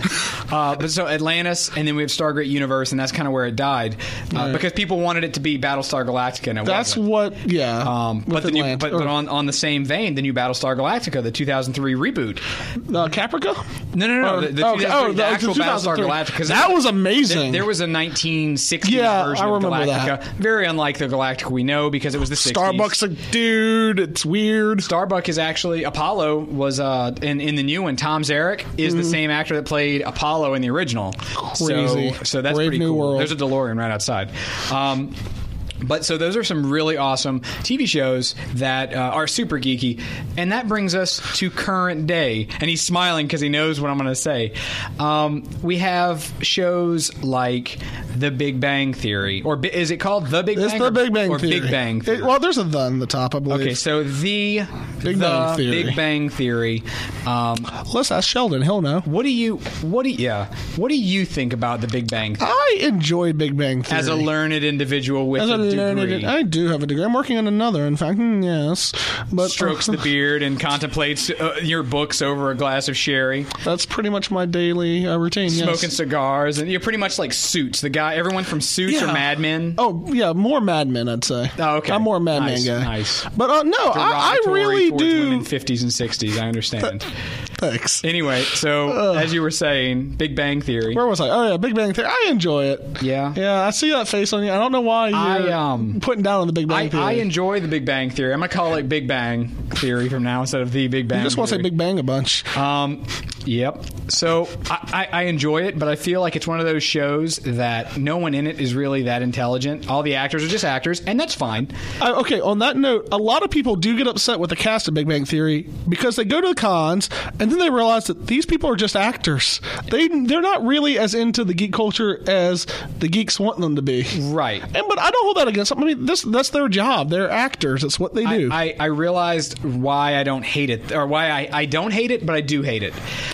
[SPEAKER 1] Uh, but so Atlantis, and then we have Stargate Universe, and that's kind of where it died uh,
[SPEAKER 2] Right.
[SPEAKER 1] because people wanted it to be Battlestar Galactica, and it
[SPEAKER 2] That's
[SPEAKER 1] wasn't.
[SPEAKER 2] what. Yeah.
[SPEAKER 1] Um,
[SPEAKER 2] with
[SPEAKER 1] but the new,
[SPEAKER 2] Atlant-
[SPEAKER 1] but,
[SPEAKER 2] or,
[SPEAKER 1] but on, on the same vein, the new Battlestar Galactica, the two thousand three reboot.
[SPEAKER 2] uh, Caprica.
[SPEAKER 1] No, no, no,
[SPEAKER 2] Or-
[SPEAKER 1] the, the,
[SPEAKER 2] okay.
[SPEAKER 1] 2003
[SPEAKER 2] Oh,
[SPEAKER 1] the
[SPEAKER 2] the-
[SPEAKER 1] actual
[SPEAKER 2] the
[SPEAKER 1] Battlestar
[SPEAKER 2] 2003.
[SPEAKER 1] Galactica. 'cause
[SPEAKER 2] That
[SPEAKER 1] there-
[SPEAKER 2] was amazing.
[SPEAKER 1] There, there was a nineteen sixties
[SPEAKER 2] Yeah,
[SPEAKER 1] version
[SPEAKER 2] I
[SPEAKER 1] of
[SPEAKER 2] remember
[SPEAKER 1] Galactica,
[SPEAKER 2] that.
[SPEAKER 1] very unlike the Galactica we know because it was the sixties.
[SPEAKER 2] Starbucks, a dude. It's weird.
[SPEAKER 1] Starbuck is actually Apollo was uh in in the new one. Tom Zarek is the same actor that played Apollo in the original.
[SPEAKER 2] Crazy.
[SPEAKER 1] So, so that's
[SPEAKER 2] Brave
[SPEAKER 1] pretty
[SPEAKER 2] new
[SPEAKER 1] cool.
[SPEAKER 2] world.
[SPEAKER 1] There's a DeLorean right outside. Um, But so those are some really awesome T V shows that uh, are super geeky, and that brings us to current day. And he's smiling because he knows what I'm going to say. Um, we have shows like The Big Bang Theory, or bi- is it called The Big
[SPEAKER 2] It's
[SPEAKER 1] Bang?
[SPEAKER 2] the
[SPEAKER 1] or-
[SPEAKER 2] Big Bang
[SPEAKER 1] or
[SPEAKER 2] Theory.
[SPEAKER 1] Big Bang Theory.
[SPEAKER 2] It- well, there's a the in the top, I believe.
[SPEAKER 1] Okay, so the
[SPEAKER 2] Big
[SPEAKER 1] the
[SPEAKER 2] Bang Theory.
[SPEAKER 1] Big Bang Theory. Um,
[SPEAKER 2] Let's ask Sheldon. He'll know.
[SPEAKER 1] what do you what do you, yeah? What do you think about the Big Bang Theory
[SPEAKER 2] I enjoy Big Bang Theory.
[SPEAKER 1] as a learned individual with
[SPEAKER 2] As
[SPEAKER 1] a,
[SPEAKER 2] a learned,
[SPEAKER 1] degree?
[SPEAKER 2] I do have a degree. I'm working on another. In fact, mm, yes, but
[SPEAKER 1] Strokes
[SPEAKER 2] uh,
[SPEAKER 1] the beard and contemplates uh, your books over a glass of sherry,
[SPEAKER 2] That's pretty much my daily uh, routine. Yes.
[SPEAKER 1] smoking cigars, and you're pretty much like Suits. The guy, everyone from Suits or
[SPEAKER 2] Yeah.
[SPEAKER 1] Mad Men.
[SPEAKER 2] Oh yeah, more Mad Men, I'd say.
[SPEAKER 1] Oh, okay.
[SPEAKER 2] I'm more a Mad
[SPEAKER 1] Nice,
[SPEAKER 2] Men guy.
[SPEAKER 1] nice.
[SPEAKER 2] But uh, no, I, I
[SPEAKER 1] Derogatory
[SPEAKER 2] really
[SPEAKER 1] towards
[SPEAKER 2] do.
[SPEAKER 1] women fifties and sixties. I understand.
[SPEAKER 2] Thanks.
[SPEAKER 1] Anyway, so as you were saying, Big Bang Theory.
[SPEAKER 2] Where was I? Oh yeah, Big Bang Theory. I enjoy it.
[SPEAKER 1] Yeah.
[SPEAKER 2] Yeah, I see that face on you. I don't know why you're
[SPEAKER 1] I, um,
[SPEAKER 2] putting down on the Big Bang
[SPEAKER 1] I,
[SPEAKER 2] Theory.
[SPEAKER 1] I enjoy the Big Bang Theory. I'm gonna call it Big Bang Theory from now instead of the Big Bang.
[SPEAKER 2] You just want to say
[SPEAKER 1] Theory.
[SPEAKER 2] Big Bang a bunch.
[SPEAKER 1] Um, yep. So I, I, I enjoy it, but I feel like it's one of those shows that no one in it is really that intelligent. All the actors are just actors, and that's fine.
[SPEAKER 2] Uh, okay, on that note, a lot of people do get upset with the cast of Big Bang Theory because they go to the cons and then they realize that these people are just actors. They they're not really as into the geek culture as the geeks want them to be.
[SPEAKER 1] Right.
[SPEAKER 2] And but I don't hold that against them. I mean, this that's their job. They're actors. It's what they do.
[SPEAKER 1] I, I, I realized why I don't hate it, or why I, I don't hate it, but I do hate it.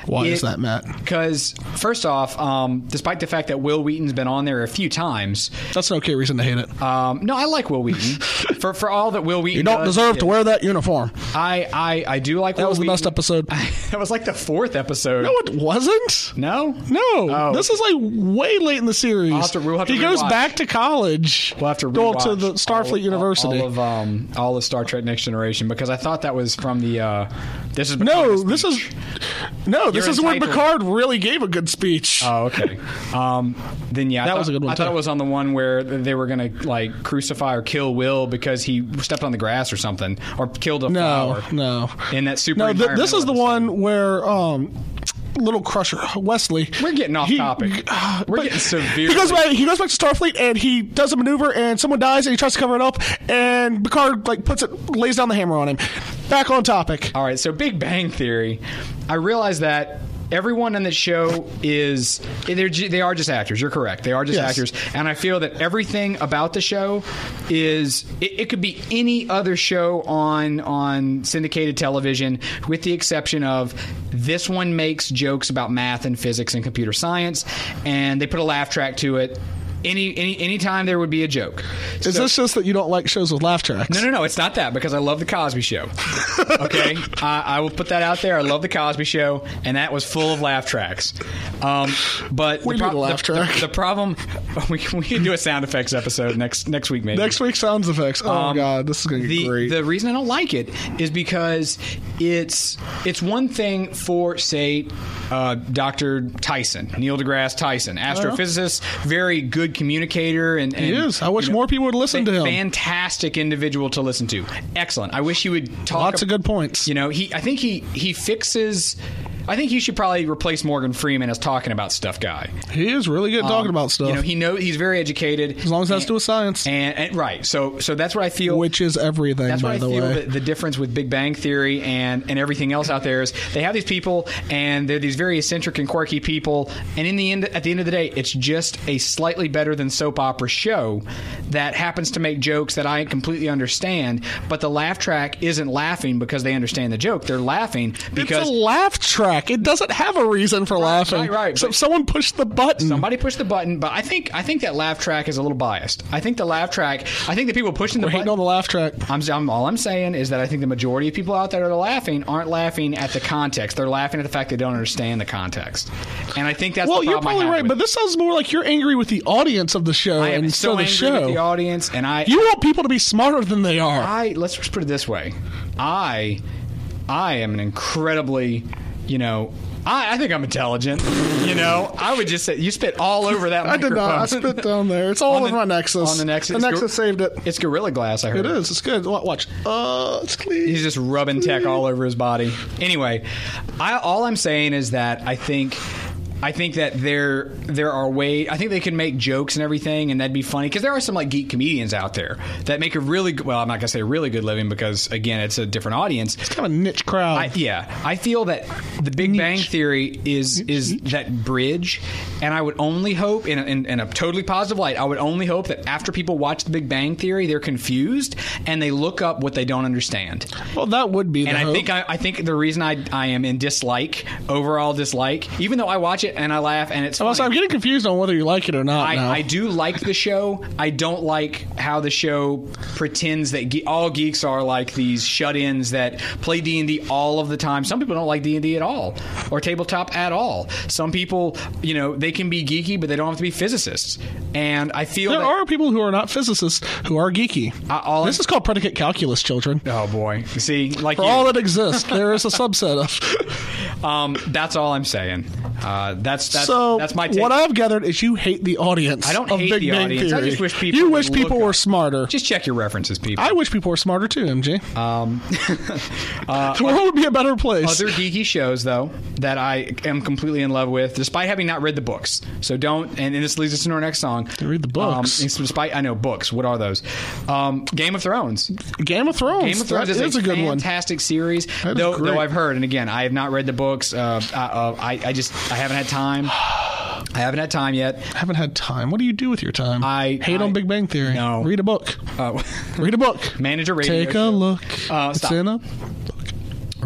[SPEAKER 2] Why is that, Matt?
[SPEAKER 1] Because, first off, um, despite the fact that Will Wheaton's been on there a few times.
[SPEAKER 2] That's an okay reason to hate it.
[SPEAKER 1] Um, no, I like Will Wheaton. for for all that Will Wheaton
[SPEAKER 2] You don't
[SPEAKER 1] does,
[SPEAKER 2] deserve
[SPEAKER 1] it,
[SPEAKER 2] to wear that uniform.
[SPEAKER 1] I, I, I do like
[SPEAKER 2] That
[SPEAKER 1] Will
[SPEAKER 2] was the
[SPEAKER 1] Wheaton.
[SPEAKER 2] best episode.
[SPEAKER 1] That was like the fourth episode.
[SPEAKER 2] No, it wasn't.
[SPEAKER 1] No?
[SPEAKER 2] No.
[SPEAKER 1] Oh.
[SPEAKER 2] This is like way late in the series.
[SPEAKER 1] I'll have to- we'll have to
[SPEAKER 2] he goes
[SPEAKER 1] rewatch.
[SPEAKER 2] back to college.
[SPEAKER 1] We'll have to
[SPEAKER 2] Go
[SPEAKER 1] rewatch
[SPEAKER 2] to the Starfleet
[SPEAKER 1] all,
[SPEAKER 2] University.
[SPEAKER 1] All, all of um, all of Star Trek Next Generation, because I thought that was from the. Uh, this is
[SPEAKER 2] no, this is no. This
[SPEAKER 1] You're
[SPEAKER 2] is when
[SPEAKER 1] entitled-
[SPEAKER 2] Picard really gave a good speech.
[SPEAKER 1] Oh, okay. Um, then yeah, I
[SPEAKER 2] That
[SPEAKER 1] thought,
[SPEAKER 2] was a good one,
[SPEAKER 1] I thought
[SPEAKER 2] too.
[SPEAKER 1] it was on the one where they were going to like crucify or kill Will because he stepped on the grass or something, or killed a
[SPEAKER 2] no,
[SPEAKER 1] flower.
[SPEAKER 2] no.
[SPEAKER 1] In that super.
[SPEAKER 2] No, th- this is the
[SPEAKER 1] environmental
[SPEAKER 2] one where um, Little Crusher Wesley.
[SPEAKER 1] We're getting off
[SPEAKER 2] he-
[SPEAKER 1] topic.
[SPEAKER 2] uh,
[SPEAKER 1] We're
[SPEAKER 2] but
[SPEAKER 1] getting severe.
[SPEAKER 2] He goes back. He goes back to Starfleet and he does a maneuver and someone dies and he tries to cover it up and Picard like puts it, lays down the hammer on him. Back on topic.
[SPEAKER 1] All right, so Big Bang Theory. I realize that everyone in the show is they're, ju- they are just actors. You're correct. They are just
[SPEAKER 2] Yes.
[SPEAKER 1] actors, and I feel that everything about the show is it, it could be any other show on on syndicated television, with the exception of this one makes jokes about math and physics and computer science, and they put a laugh track to it. Any any anytime there would be a joke.
[SPEAKER 2] Is
[SPEAKER 1] So-
[SPEAKER 2] this just that you don't like shows with laugh tracks?
[SPEAKER 1] no, no, no. It's not that, because I love the Cosby Show. Okay, I, I will put that out there. I love the Cosby Show, and that was full of laugh tracks. Um, but
[SPEAKER 2] We
[SPEAKER 1] the,
[SPEAKER 2] need a laugh
[SPEAKER 1] the,
[SPEAKER 2] track.
[SPEAKER 1] The, the problem, we can, we can do a sound effects episode next next week, maybe.
[SPEAKER 2] Next week, sounds effects. Oh my
[SPEAKER 1] Um,
[SPEAKER 2] god, this is going to be
[SPEAKER 1] the,
[SPEAKER 2] great.
[SPEAKER 1] The reason I don't like it is because it's it's one thing for, say, uh, Doctor Tyson, Neil deGrasse Tyson, astrophysicist, very good communicator, and, and
[SPEAKER 2] He is. I wish
[SPEAKER 1] you know,
[SPEAKER 2] more people would listen to him.
[SPEAKER 1] Fantastic individual to listen to. Excellent. I wish he would talk.
[SPEAKER 2] Lots of good points.
[SPEAKER 1] You know, he. I think he he fixes. I think he should probably replace Morgan Freeman as talking about stuff guy.
[SPEAKER 2] He is really good at talking about stuff.
[SPEAKER 1] You know, he know he's very educated.
[SPEAKER 2] as long as it has to do with science,
[SPEAKER 1] And, and right, so so that's what I feel.
[SPEAKER 2] which is everything,
[SPEAKER 1] That's
[SPEAKER 2] by
[SPEAKER 1] what I
[SPEAKER 2] the
[SPEAKER 1] feel
[SPEAKER 2] way.
[SPEAKER 1] the, the difference with Big Bang Theory and, and everything else out there is they have these people and they're these very eccentric and quirky people, and in the end, at the end of the day, it's just a slightly better than soap opera show that happens to make jokes that I completely understand, but the laugh track isn't laughing because they understand the joke. They're laughing because
[SPEAKER 2] it's a laugh track. It doesn't have a reason for laughing.
[SPEAKER 1] right, right,
[SPEAKER 2] So
[SPEAKER 1] but-
[SPEAKER 2] someone pushed the button.
[SPEAKER 1] somebody pushed the button. But I think I think that laugh track is a little biased. I think the laugh track. I think the people pushing the
[SPEAKER 2] We're hating
[SPEAKER 1] button.
[SPEAKER 2] on the laugh track.
[SPEAKER 1] I'm, I'm all I'm saying is that I think the majority of people out there that are laughing aren't laughing at the context. They're laughing at the fact they don't understand the context. And I think that's
[SPEAKER 2] Well,
[SPEAKER 1] the
[SPEAKER 2] you're
[SPEAKER 1] problem I
[SPEAKER 2] probably
[SPEAKER 1] have
[SPEAKER 2] right,
[SPEAKER 1] with
[SPEAKER 2] but this sounds more like you're angry with the audience of the show
[SPEAKER 1] I am
[SPEAKER 2] and
[SPEAKER 1] so
[SPEAKER 2] so the
[SPEAKER 1] angry
[SPEAKER 2] show.
[SPEAKER 1] with the audience, and I
[SPEAKER 2] You want people to be smarter than they are.
[SPEAKER 1] I let's just put it this way. I I am an incredibly, you know, I, I think I'm intelligent. You know, I would just say you spit all over that
[SPEAKER 2] I did
[SPEAKER 1] microphone.
[SPEAKER 2] not. I spit down there. It's all
[SPEAKER 1] On
[SPEAKER 2] in
[SPEAKER 1] the-
[SPEAKER 2] my Nexus.
[SPEAKER 1] on the Nexus.
[SPEAKER 2] The Nexus saved it.
[SPEAKER 1] It's Gorilla Glass, I heard.
[SPEAKER 2] It is. It's good. Wa- Watch. Uh, it's clean.
[SPEAKER 1] He's just rubbing tech all over his body. Anyway, I, all I'm saying is that I think. I think that there there are ways. I think they can make jokes and everything, and that'd be funny because there are some like geek comedians out there that make a really good, well, I'm not gonna say a really good living because again, it's a different audience.
[SPEAKER 2] It's kind of a niche crowd.
[SPEAKER 1] I, yeah, I feel that the Big Bang Theory is is that bridge, and I would only hope, in a, in, in a totally positive light, I would only hope that after people watch the Big Bang Theory, they're confused and they look up what they don't understand.
[SPEAKER 2] well, that would be the
[SPEAKER 1] And I
[SPEAKER 2] hope.
[SPEAKER 1] think I, I think the reason I I am in dislike, overall dislike, even though I watch it and I laugh and it's
[SPEAKER 2] Also,
[SPEAKER 1] funny,
[SPEAKER 2] I'm getting confused on whether you like it or not
[SPEAKER 1] I,
[SPEAKER 2] now.
[SPEAKER 1] I do like the show. I don't like how the show pretends that ge- all geeks are like these shut-ins that play D and D all of the time. Some people don't like D and D at all or tabletop at all. Some people, you know, they can be geeky, but they don't have to be physicists. And I feel
[SPEAKER 2] there
[SPEAKER 1] that,
[SPEAKER 2] are people who are not physicists who are geeky.
[SPEAKER 1] I- all
[SPEAKER 2] this
[SPEAKER 1] I'm-
[SPEAKER 2] is called predicate calculus, children.
[SPEAKER 1] oh boy, see, like
[SPEAKER 2] For
[SPEAKER 1] you,
[SPEAKER 2] all that exists, there is a subset of.
[SPEAKER 1] um, that's all I'm saying. Uh, that's that's
[SPEAKER 2] so
[SPEAKER 1] that's my take.
[SPEAKER 2] what I've gathered is you hate the audience.
[SPEAKER 1] I don't
[SPEAKER 2] of
[SPEAKER 1] hate
[SPEAKER 2] Big
[SPEAKER 1] the
[SPEAKER 2] Bang
[SPEAKER 1] audience. I
[SPEAKER 2] Theory.
[SPEAKER 1] just wish people
[SPEAKER 2] You
[SPEAKER 1] would
[SPEAKER 2] wish people
[SPEAKER 1] look
[SPEAKER 2] were
[SPEAKER 1] up.
[SPEAKER 2] smarter.
[SPEAKER 1] Just check your references, people.
[SPEAKER 2] I wish people were smarter too, M G.
[SPEAKER 1] um,
[SPEAKER 2] the world would be a better place.
[SPEAKER 1] Other geeky shows, though, that I am completely in love with, despite having not read the books. So don't, and, and this leads us to our next song.
[SPEAKER 2] Read the books.
[SPEAKER 1] Um, despite, I know books. What are those? Um, Game of Thrones.
[SPEAKER 2] Game of Thrones.
[SPEAKER 1] Game of Thrones
[SPEAKER 2] That
[SPEAKER 1] is,
[SPEAKER 2] is a good one.
[SPEAKER 1] fantastic series.
[SPEAKER 2] That is
[SPEAKER 1] Though,
[SPEAKER 2] great.
[SPEAKER 1] though I've heard, and again, I have not read the books. Uh, uh, uh, I, I just, I haven't had time. I haven't had time yet.
[SPEAKER 2] I haven't had time. What do you do with your time?
[SPEAKER 1] I-
[SPEAKER 2] hate
[SPEAKER 1] I-
[SPEAKER 2] on Big Bang Theory.
[SPEAKER 1] No.
[SPEAKER 2] Read a book.
[SPEAKER 1] Uh,
[SPEAKER 2] Read a book.
[SPEAKER 1] manage a radio
[SPEAKER 2] Take
[SPEAKER 1] show.
[SPEAKER 2] a look.
[SPEAKER 1] Uh,
[SPEAKER 2] it's
[SPEAKER 1] stop.
[SPEAKER 2] in a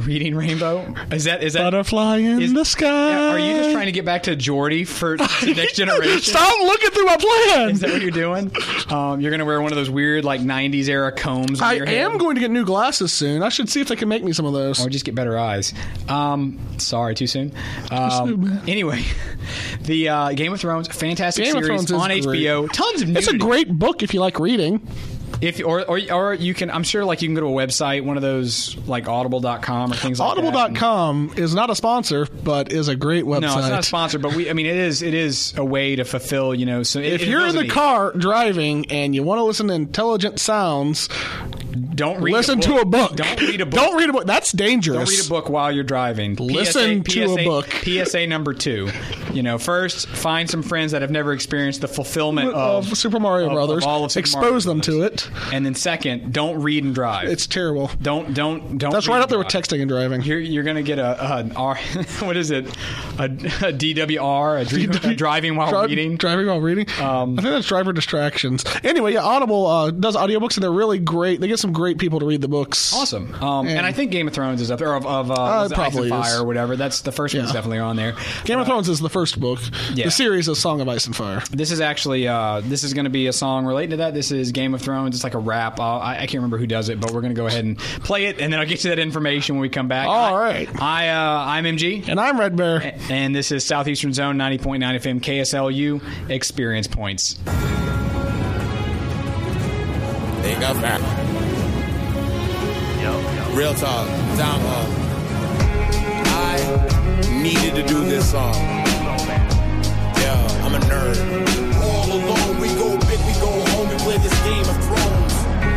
[SPEAKER 1] Reading Rainbow? Is that is that
[SPEAKER 2] Butterfly in
[SPEAKER 1] is,
[SPEAKER 2] the sky.
[SPEAKER 1] Are you just trying to get back to Geordie for the next generation?
[SPEAKER 2] Stop looking through my plan.
[SPEAKER 1] Is that what you're doing? Um, you're going to wear one of those weird like nineties era combs on
[SPEAKER 2] I
[SPEAKER 1] your head?
[SPEAKER 2] am going to get new glasses soon. I should see if they can make me some of those.
[SPEAKER 1] Or just get better eyes. Um, sorry, too soon. Um,
[SPEAKER 2] soon, man.
[SPEAKER 1] anyway, the uh, Game of Thrones, fantastic
[SPEAKER 2] Game of
[SPEAKER 1] series
[SPEAKER 2] Thrones is
[SPEAKER 1] on H B O.
[SPEAKER 2] great.
[SPEAKER 1] Tons of
[SPEAKER 2] It's
[SPEAKER 1] nudity.
[SPEAKER 2] a great book if you like reading.
[SPEAKER 1] If or, or or you can, I'm sure, like you can go to a website, one of those like Audible dot com or things like
[SPEAKER 2] Audible
[SPEAKER 1] that.
[SPEAKER 2] dot com is not a sponsor, but is a great website.
[SPEAKER 1] No, it's not a sponsor, but we. I mean, it is. It is a way to fulfill. You know, so
[SPEAKER 2] If
[SPEAKER 1] it,
[SPEAKER 2] you're
[SPEAKER 1] it
[SPEAKER 2] in the
[SPEAKER 1] need.
[SPEAKER 2] car driving and you want to listen to intelligent sounds,
[SPEAKER 1] don't read
[SPEAKER 2] listen
[SPEAKER 1] a
[SPEAKER 2] to a book.
[SPEAKER 1] Don't read a book.
[SPEAKER 2] Don't read a book. That's dangerous.
[SPEAKER 1] Don't read a book while you're driving.
[SPEAKER 2] Listen
[SPEAKER 1] P S A,
[SPEAKER 2] to a
[SPEAKER 1] P S A,
[SPEAKER 2] book.
[SPEAKER 1] P S A number two. You know, first find some friends that have never experienced the fulfillment of,
[SPEAKER 2] of Super Mario
[SPEAKER 1] of-
[SPEAKER 2] Brothers.
[SPEAKER 1] Of all of Super
[SPEAKER 2] Expose
[SPEAKER 1] Mario
[SPEAKER 2] them to
[SPEAKER 1] Brothers.
[SPEAKER 2] it.
[SPEAKER 1] And then second, don't read and drive.
[SPEAKER 2] It's terrible.
[SPEAKER 1] don't don't don't.
[SPEAKER 2] That's
[SPEAKER 1] read
[SPEAKER 2] right
[SPEAKER 1] and
[SPEAKER 2] up there with
[SPEAKER 1] drive.
[SPEAKER 2] texting and driving.
[SPEAKER 1] You're you're gonna get a, a an R. What is it? A, a D W R. A, dri- a driving while
[SPEAKER 2] Dri-
[SPEAKER 1] reading.
[SPEAKER 2] Driving while reading.
[SPEAKER 1] Um,
[SPEAKER 2] I think that's driver distractions. Anyway, yeah, Audible uh, does audiobooks and they're really great. They get some great people to read the books.
[SPEAKER 1] Awesome. Um, and,
[SPEAKER 2] And-
[SPEAKER 1] I think Game of Thrones is up there, or of, of uh, was it Ice
[SPEAKER 2] probably
[SPEAKER 1] and
[SPEAKER 2] is.
[SPEAKER 1] Fire or whatever. That's the first one's
[SPEAKER 2] Yeah.
[SPEAKER 1] definitely on there.
[SPEAKER 2] Game of Thrones is the first book.
[SPEAKER 1] Yeah.
[SPEAKER 2] The series is Song of Ice and Fire.
[SPEAKER 1] This is actually uh, this is going to be a song related to that. This is Game of Thrones. It's like a rap. Uh, I, I can't remember who does it, but we're going to go ahead and play it, and then I'll get you that information when we come back.
[SPEAKER 2] All
[SPEAKER 1] I,
[SPEAKER 2] right.
[SPEAKER 1] I uh, I'm M G,
[SPEAKER 2] And I'm Red Bear.
[SPEAKER 1] and this is Southeastern Zone ninety point nine F M K S L U Experience Points.
[SPEAKER 3] Ain't got back. Real talk. Down low. I needed to do this song. Yeah, I'm a nerd. All alone, we go big, we go home, we play this Game of Thrones.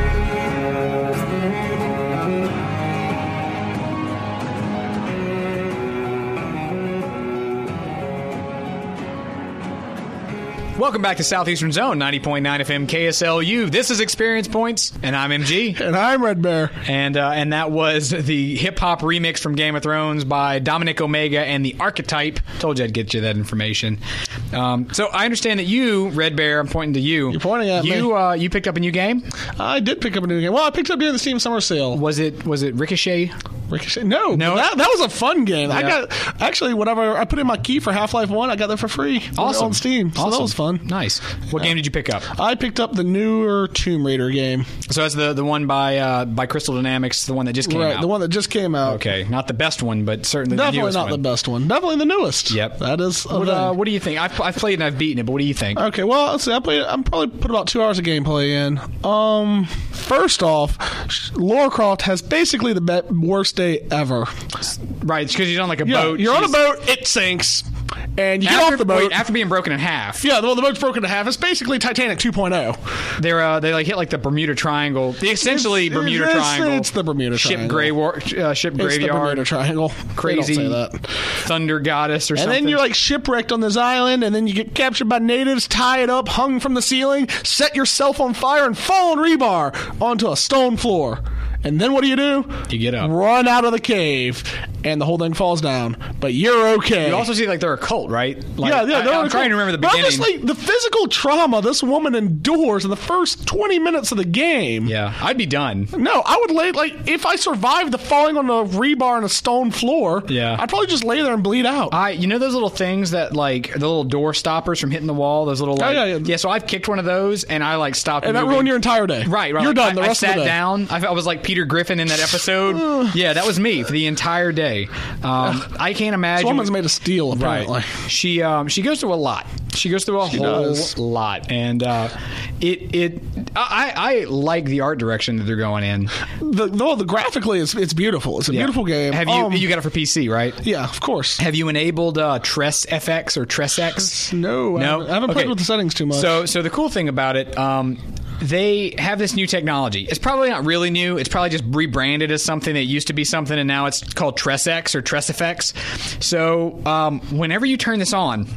[SPEAKER 1] Welcome back to Southeastern Zone ninety point nine F M K S L U. This is Experience Points, and I'm M G.
[SPEAKER 2] And I'm Red Bear.
[SPEAKER 1] And uh, and that was the hip hop remix from Game of Thrones by Dominic Omega and the Archetype. Told you I'd get you that information. Um, so I understand that you, Red Bear, I'm pointing to you.
[SPEAKER 2] You're pointing at
[SPEAKER 1] you,
[SPEAKER 2] me.
[SPEAKER 1] Uh, you picked up a new game.
[SPEAKER 2] I did pick up a new game. Well, I picked up during the Steam Summer Sale.
[SPEAKER 1] Was it was it Ricochet?
[SPEAKER 2] Ricochet? No,
[SPEAKER 1] No?
[SPEAKER 2] That, that was a fun game. I
[SPEAKER 1] Yeah.
[SPEAKER 2] got actually whenever I put in my key for Half-Life One, I got that for free.
[SPEAKER 1] Awesome.
[SPEAKER 2] On Steam. So
[SPEAKER 1] Awesome.
[SPEAKER 2] that was fun.
[SPEAKER 1] Nice. What game did you pick up?
[SPEAKER 2] I picked up the newer Tomb Raider game.
[SPEAKER 1] So that's the the one by uh, by Crystal Dynamics, the one that just came
[SPEAKER 2] right,
[SPEAKER 1] out.
[SPEAKER 2] the one that just came out.
[SPEAKER 1] Okay, not the best one, but certainly the
[SPEAKER 2] Definitely
[SPEAKER 1] newest
[SPEAKER 2] not
[SPEAKER 1] one.
[SPEAKER 2] the best one. Definitely the newest.
[SPEAKER 1] Yep.
[SPEAKER 2] That is a
[SPEAKER 1] What, uh,
[SPEAKER 2] thing.
[SPEAKER 1] what do you think? I've, I've played and I've beaten it, but what do you think?
[SPEAKER 2] Okay, well, let's see. I played. I'm probably put about two hours of gameplay in. Um, first off, Lara Croft has basically the be- worst day ever.
[SPEAKER 1] Right, because she's on like a
[SPEAKER 2] Yeah,
[SPEAKER 1] boat.
[SPEAKER 2] you're on a
[SPEAKER 1] She's-
[SPEAKER 2] boat. It sinks, and you get
[SPEAKER 1] After,
[SPEAKER 2] off the boat.
[SPEAKER 1] wait, after being broken in half.
[SPEAKER 2] yeah, the, the boat's broken in half. It's basically Titanic two point oh.
[SPEAKER 1] They're uh, they like hit like the Bermuda Triangle, the essentially
[SPEAKER 2] It's-
[SPEAKER 1] Bermuda
[SPEAKER 2] it's-
[SPEAKER 1] Triangle.
[SPEAKER 2] it's the Bermuda
[SPEAKER 1] ship
[SPEAKER 2] Triangle.
[SPEAKER 1] Gray war, uh, ship
[SPEAKER 2] It's the
[SPEAKER 1] graveyard,
[SPEAKER 2] Bermuda Triangle.
[SPEAKER 1] crazy
[SPEAKER 2] They don't say that.
[SPEAKER 1] thunder goddess or
[SPEAKER 2] And
[SPEAKER 1] something.
[SPEAKER 2] then you're like shipwrecked on this island, and then you get captured by natives, tie it up, hung from the ceiling, set yourself on fire, and fall on rebar onto a stone floor. And then what do you do?
[SPEAKER 1] You get up.
[SPEAKER 2] Run out of the cave, and the whole thing falls down. But you're okay.
[SPEAKER 1] you also see like they're a cult, right? Like,
[SPEAKER 2] yeah, yeah.
[SPEAKER 1] I,
[SPEAKER 2] they're
[SPEAKER 1] I'm
[SPEAKER 2] okay.
[SPEAKER 1] trying to remember the
[SPEAKER 2] But
[SPEAKER 1] beginning.
[SPEAKER 2] Obviously, the physical trauma this woman endures in the first twenty minutes of the game.
[SPEAKER 1] Yeah, I'd be done.
[SPEAKER 2] No, I would lay like if I survived the falling on a rebar on a stone floor.
[SPEAKER 1] Yeah.
[SPEAKER 2] I'd probably just lay there and bleed out.
[SPEAKER 1] I, you know those little things that like the little door stoppers from hitting the wall. Those little like,
[SPEAKER 2] yeah, yeah.
[SPEAKER 1] So I've kicked one of those, and I like stopped.
[SPEAKER 2] and that
[SPEAKER 1] moving.
[SPEAKER 2] ruined your entire day.
[SPEAKER 1] Right, right.
[SPEAKER 2] You're
[SPEAKER 1] Like,
[SPEAKER 2] done
[SPEAKER 1] I,
[SPEAKER 2] the rest
[SPEAKER 1] I sat
[SPEAKER 2] of the day.
[SPEAKER 1] down. I, I was like Peter Griffin in that episode. Yeah, that was me for the entire day. Um, I can't imagine.
[SPEAKER 2] This woman's made of steel, apparently.
[SPEAKER 1] Right. She um, she goes through a lot. She goes through a
[SPEAKER 2] She
[SPEAKER 1] whole
[SPEAKER 2] does.
[SPEAKER 1] lot, and uh, it it I, I like the art direction that they're going in.
[SPEAKER 2] The, no, the graphically, it's it's beautiful. It's a
[SPEAKER 1] Yeah.
[SPEAKER 2] beautiful game.
[SPEAKER 1] Have you
[SPEAKER 2] Um,
[SPEAKER 1] you got it for P C, right?
[SPEAKER 2] Yeah, of course.
[SPEAKER 1] Have you enabled uh, Tress F X or Tress X?
[SPEAKER 2] No, I
[SPEAKER 1] No?
[SPEAKER 2] haven't, I haven't
[SPEAKER 1] Okay.
[SPEAKER 2] played with the settings too much.
[SPEAKER 1] So, so the cool thing about it, um, they have this new technology. It's probably not really new. It's probably just rebranded as something that used to be something, and now it's called TressX or TressFX. So, um, whenever you turn this on,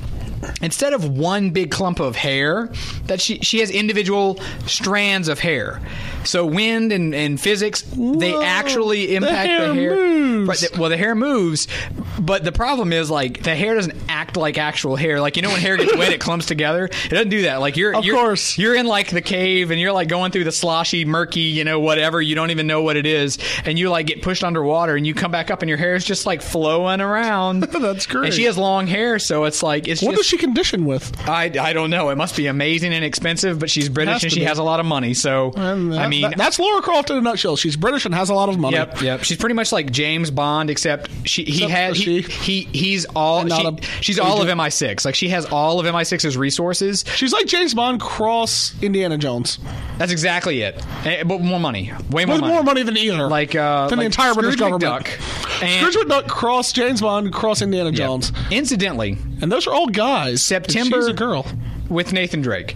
[SPEAKER 1] instead of one big clump of hair, that she she has individual strands of hair. So wind and, and physics, Whoa, they actually impact the hair.
[SPEAKER 2] The hair moves.
[SPEAKER 1] Right, the, well, the hair moves, but the problem is like the hair doesn't act like actual hair. Like, you know, when hair gets wet, it clumps together. It doesn't do that. Like you're,
[SPEAKER 2] of
[SPEAKER 1] you're,
[SPEAKER 2] course,
[SPEAKER 1] you're in like the cave and you're like going through the sloshy, murky, you know, whatever. You don't even know what it is, and you like get pushed underwater, and you come back up, and your hair is just like flowing around.
[SPEAKER 2] That's great.
[SPEAKER 1] And she has long hair, so it's like it's.
[SPEAKER 2] What
[SPEAKER 1] just,
[SPEAKER 2] does she condition with?
[SPEAKER 1] I, I don't know. It must be amazing and expensive, but she's British and she
[SPEAKER 2] be.
[SPEAKER 1] has a lot of money. So
[SPEAKER 2] that,
[SPEAKER 1] I mean,
[SPEAKER 2] that, that's Laura Croft in a nutshell. She's British and has a lot of money.
[SPEAKER 1] Yep, yep. She's pretty much like James Bond, except she he
[SPEAKER 2] Except
[SPEAKER 1] has he,
[SPEAKER 2] she.
[SPEAKER 1] he he's all
[SPEAKER 2] not
[SPEAKER 1] she,
[SPEAKER 2] a
[SPEAKER 1] she's
[SPEAKER 2] agent.
[SPEAKER 1] all of M I six. Like she has all of M I six's resources.
[SPEAKER 2] She's like James Bond cross Indiana Jones.
[SPEAKER 1] That's exactly it. Eh, But more money, way more
[SPEAKER 2] With
[SPEAKER 1] money.
[SPEAKER 2] more money than either.
[SPEAKER 1] Like uh,
[SPEAKER 2] than
[SPEAKER 1] like
[SPEAKER 2] the entire
[SPEAKER 1] Scrooge
[SPEAKER 2] British government.
[SPEAKER 1] McDuck. And,
[SPEAKER 2] Scrooge McDuck cross James Bond cross Indiana
[SPEAKER 1] yeah.
[SPEAKER 2] Jones.
[SPEAKER 1] Incidentally,
[SPEAKER 2] And those are all guys.
[SPEAKER 1] September
[SPEAKER 2] She's a girl.
[SPEAKER 1] with Nathan Drake.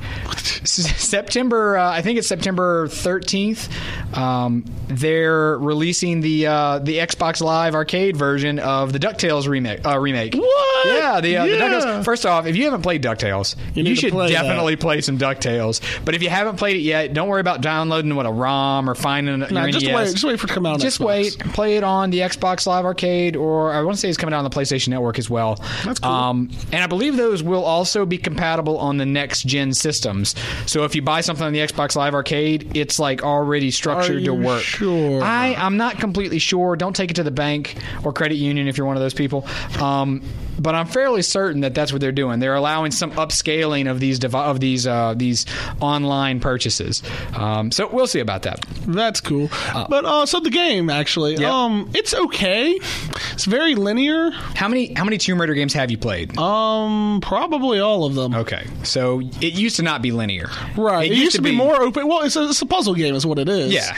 [SPEAKER 1] September, uh, I think it's September thirteenth. Um, they're releasing the uh, the Xbox Live Arcade version of the DuckTales remake. Uh, remake.
[SPEAKER 2] What?
[SPEAKER 1] Yeah, the, uh,
[SPEAKER 2] Yeah.
[SPEAKER 1] the DuckTales. First off, if you haven't played DuckTales,
[SPEAKER 2] You
[SPEAKER 1] you,
[SPEAKER 2] need to
[SPEAKER 1] should
[SPEAKER 2] play
[SPEAKER 1] definitely
[SPEAKER 2] that.
[SPEAKER 1] play some DuckTales. But if you haven't played it yet, don't worry about downloading what a ROM or finding
[SPEAKER 2] Nah,
[SPEAKER 1] your
[SPEAKER 2] just
[SPEAKER 1] N E S.
[SPEAKER 2] wait. Just wait for it to come out on
[SPEAKER 1] Just
[SPEAKER 2] Xbox.
[SPEAKER 1] wait. Play it on the Xbox Live Arcade, or I want to say it's coming out on the PlayStation Network as well.
[SPEAKER 2] That's cool.
[SPEAKER 1] Um, and I believe those will also be compatible on the next gen systems. So if you buy something on the Xbox Live Arcade, it's like already structured
[SPEAKER 2] Are
[SPEAKER 1] to
[SPEAKER 2] you
[SPEAKER 1] work.
[SPEAKER 2] sure?
[SPEAKER 1] I, I'm not completely sure. Don't take it to the bank or credit union if you're one of those people. Um, but I'm fairly certain that that's what they're doing. They're allowing some upscaling of these devi- of these uh, these online purchases. Um, so we'll see about that.
[SPEAKER 2] That's cool. but uh, so the game actually,
[SPEAKER 1] Yep.
[SPEAKER 2] um, it's okay. It's very linear.
[SPEAKER 1] How many how many Tomb Raider games have you played?
[SPEAKER 2] Um, probably all of them.
[SPEAKER 1] Okay, so it used to not be linear,
[SPEAKER 2] Right. It, used, to be, more open. Well, it's a, it's a puzzle game, is what it is.
[SPEAKER 1] Yeah,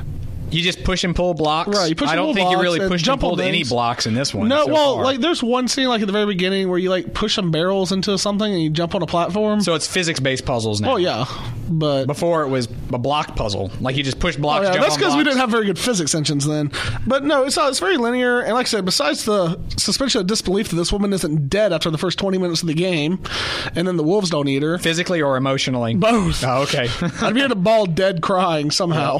[SPEAKER 1] you just push and pull blocks.
[SPEAKER 2] Right, you push
[SPEAKER 1] I
[SPEAKER 2] and
[SPEAKER 1] don't
[SPEAKER 2] pull
[SPEAKER 1] think you
[SPEAKER 2] blocks
[SPEAKER 1] really
[SPEAKER 2] and
[SPEAKER 1] pushed and
[SPEAKER 2] jump on
[SPEAKER 1] pulled any
[SPEAKER 2] things.
[SPEAKER 1] blocks in this one.
[SPEAKER 2] No,
[SPEAKER 1] so
[SPEAKER 2] well,
[SPEAKER 1] far.
[SPEAKER 2] like there's one scene like at the very beginning where you like push some barrels into something and you jump on a platform.
[SPEAKER 1] so it's physics based puzzles now.
[SPEAKER 2] oh yeah, but
[SPEAKER 1] Before it was a block puzzle, like you just push
[SPEAKER 2] Oh,
[SPEAKER 1] blocks.
[SPEAKER 2] yeah,
[SPEAKER 1] jump
[SPEAKER 2] that's
[SPEAKER 1] on
[SPEAKER 2] because we
[SPEAKER 1] blocks.
[SPEAKER 2] didn't have very good physics engines then. But no, it's uh, it's very linear. And like I said, besides the suspension of disbelief that this woman isn't dead after the first twenty minutes of the game, and then the wolves don't eat her.
[SPEAKER 1] physically or emotionally.
[SPEAKER 2] Both.
[SPEAKER 1] Oh, okay.
[SPEAKER 2] I'd be in a ball dead crying somehow.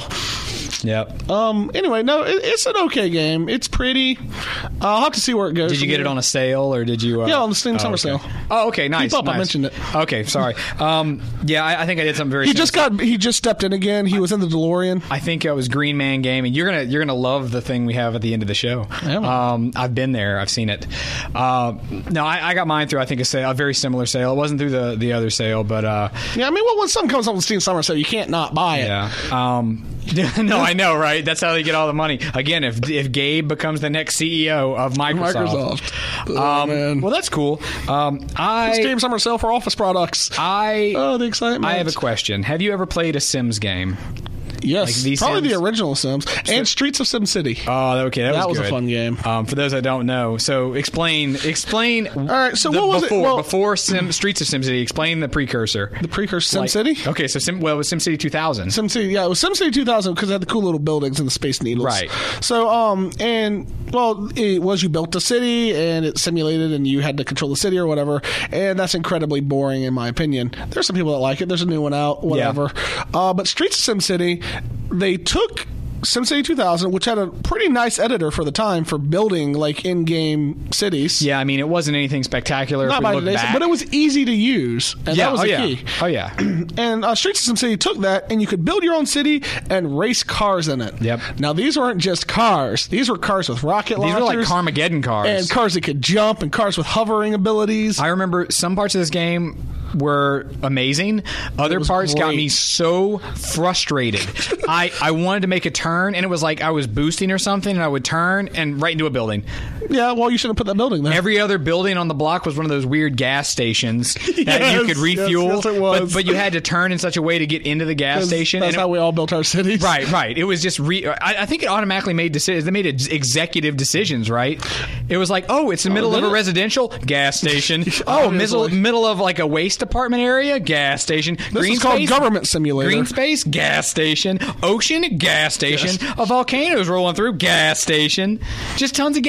[SPEAKER 1] Yep.
[SPEAKER 2] Um. Anyway, no, it, it's an okay game. It's pretty. Uh, I'll have to see where it goes.
[SPEAKER 1] Did you
[SPEAKER 2] from
[SPEAKER 1] get
[SPEAKER 2] here.
[SPEAKER 1] it on a sale or did you? Uh,
[SPEAKER 2] Yeah, on the Steam
[SPEAKER 1] oh,
[SPEAKER 2] summer
[SPEAKER 1] okay.
[SPEAKER 2] sale.
[SPEAKER 1] Oh, okay, nice.
[SPEAKER 2] Keep up, I
[SPEAKER 1] nice.
[SPEAKER 2] mentioned it.
[SPEAKER 1] Okay, sorry. Um, yeah, I, I think I did something very.
[SPEAKER 2] He just
[SPEAKER 1] similar.
[SPEAKER 2] got. He just stepped in again. He was in the DeLorean.
[SPEAKER 1] I think it was Green Man Gaming. You're gonna you're gonna love the thing we have at the end of the show.
[SPEAKER 2] Yeah.
[SPEAKER 1] Um, I've been there. I've seen it. Uh, no, I, I got mine through I think a sale, a very similar sale. It wasn't through the the other sale, but uh,
[SPEAKER 2] Yeah, I mean, well, when something comes up on Steam summer sale, you can't not buy it.
[SPEAKER 1] yeah. Um, no, I know, right? That's how they get all the money. Again, if if Gabe becomes the next C E O of Microsoft,
[SPEAKER 2] Microsoft. Oh,
[SPEAKER 1] um,
[SPEAKER 2] man.
[SPEAKER 1] well, that's cool. Um, I
[SPEAKER 2] Steam summer sale for Office products.
[SPEAKER 1] I
[SPEAKER 2] Oh, the excitement.
[SPEAKER 1] I have a question. Have you ever played a Sims game?
[SPEAKER 2] Yes,
[SPEAKER 1] like these
[SPEAKER 2] probably
[SPEAKER 1] Sims?
[SPEAKER 2] the original Sims and Streets of Sim City.
[SPEAKER 1] Oh, okay, that,
[SPEAKER 2] That
[SPEAKER 1] was,
[SPEAKER 2] was a
[SPEAKER 1] good.
[SPEAKER 2] fun game.
[SPEAKER 1] Um, for those that don't know, so explain, explain. All
[SPEAKER 2] right, so what was it?
[SPEAKER 1] before,
[SPEAKER 2] Well-
[SPEAKER 1] before Sim, Streets of SimCity? Explain the precursor.
[SPEAKER 2] The precursor Sim
[SPEAKER 1] Like-
[SPEAKER 2] City.
[SPEAKER 1] Okay, so Sim, well, it was SimCity two thousand.
[SPEAKER 2] Sim City, yeah, it was Sim City two thousand because it had the cool little buildings and the Space Needles.
[SPEAKER 1] Right.
[SPEAKER 2] So, um, and well, it was you built the city and it simulated and you had to control the city or whatever, and that's incredibly boring in my opinion. There's some people that like it. There's a new one out, whatever. Uh, but Streets of Sim City, they took SimCity two thousand, which had a pretty nice editor for the time for building like in-game cities.
[SPEAKER 1] Yeah, I mean, it wasn't anything spectacular.
[SPEAKER 2] Not
[SPEAKER 1] if we
[SPEAKER 2] by
[SPEAKER 1] look
[SPEAKER 2] today's,
[SPEAKER 1] back.
[SPEAKER 2] but it was easy to use, and
[SPEAKER 1] yeah,
[SPEAKER 2] that was
[SPEAKER 1] oh
[SPEAKER 2] the
[SPEAKER 1] yeah,
[SPEAKER 2] key.
[SPEAKER 1] oh yeah.
[SPEAKER 2] And uh, Streets of SimCity took that, and you could build your own city and race cars in it.
[SPEAKER 1] Yep.
[SPEAKER 2] Now these weren't just cars; these were cars with rocket
[SPEAKER 1] These
[SPEAKER 2] launchers,
[SPEAKER 1] were like Carmageddon cars.
[SPEAKER 2] and cars that could jump, and cars with hovering abilities.
[SPEAKER 1] I remember some parts of this game were amazing. Other
[SPEAKER 2] was
[SPEAKER 1] parts got
[SPEAKER 2] great.
[SPEAKER 1] me so frustrated. I, I wanted to make a turn, and it was like I was boosting or something, and I would turn and right into a building.
[SPEAKER 2] yeah, well, you shouldn't put that building there.
[SPEAKER 1] Every other building on the block was one of those weird gas stations that you
[SPEAKER 2] Yes,
[SPEAKER 1] could
[SPEAKER 2] yes,
[SPEAKER 1] refuel,
[SPEAKER 2] yes, it
[SPEAKER 1] but,
[SPEAKER 2] was.
[SPEAKER 1] but you had to turn in such a way to get into the gas
[SPEAKER 2] 'Cause
[SPEAKER 1] station.
[SPEAKER 2] That's
[SPEAKER 1] and it-
[SPEAKER 2] how we all built our cities.
[SPEAKER 1] Right, right. It was just re- I, I think it automatically made decisions. They made ex- executive decisions, right? It was like, oh, it's the middle of
[SPEAKER 2] did
[SPEAKER 1] a
[SPEAKER 2] it?
[SPEAKER 1] residential gas station. Oh, middle
[SPEAKER 2] Obviously.
[SPEAKER 1] middle of like a waste department area, gas station.
[SPEAKER 2] This
[SPEAKER 1] Green
[SPEAKER 2] is called
[SPEAKER 1] space,
[SPEAKER 2] Government Simulator.
[SPEAKER 1] Green space, gas station. Ocean, gas station. A volcano's rolling through, gas station. Just tons of gas stations.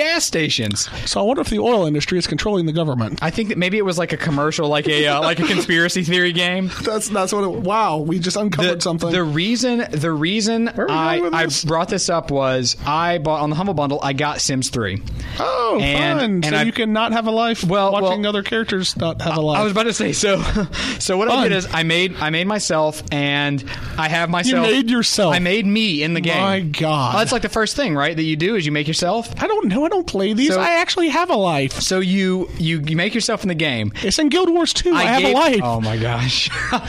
[SPEAKER 1] organizations.
[SPEAKER 2] So I wonder if the oil industry is controlling the government.
[SPEAKER 1] I think that maybe it was like a commercial, like a uh, like a conspiracy theory game.
[SPEAKER 2] That's that's what. It, wow, we just uncovered
[SPEAKER 1] The,
[SPEAKER 2] something.
[SPEAKER 1] the reason the reason
[SPEAKER 2] Where are we
[SPEAKER 1] I,
[SPEAKER 2] going with
[SPEAKER 1] I
[SPEAKER 2] this?
[SPEAKER 1] brought this up was I bought on the Humble Bundle. I got Sims three.
[SPEAKER 2] oh,
[SPEAKER 1] and-
[SPEAKER 2] fun!
[SPEAKER 1] and
[SPEAKER 2] so
[SPEAKER 1] I-
[SPEAKER 2] you can not have a life
[SPEAKER 1] Well,
[SPEAKER 2] watching
[SPEAKER 1] well,
[SPEAKER 2] other characters not have a life.
[SPEAKER 1] I was about to say so. So what I
[SPEAKER 2] Fun.
[SPEAKER 1] did is I made I made myself, and I have myself.
[SPEAKER 2] made yourself?
[SPEAKER 1] I made me in the game.
[SPEAKER 2] My God.
[SPEAKER 1] Well, that's like the first thing, right? That you do is you make yourself.
[SPEAKER 2] I don't know. I don't play these.
[SPEAKER 1] So-
[SPEAKER 2] I actually have a life.
[SPEAKER 1] So you you, you make yourself in the game.
[SPEAKER 2] It's in Guild Wars two. I, have
[SPEAKER 1] gave-
[SPEAKER 2] a life.
[SPEAKER 1] Oh my gosh.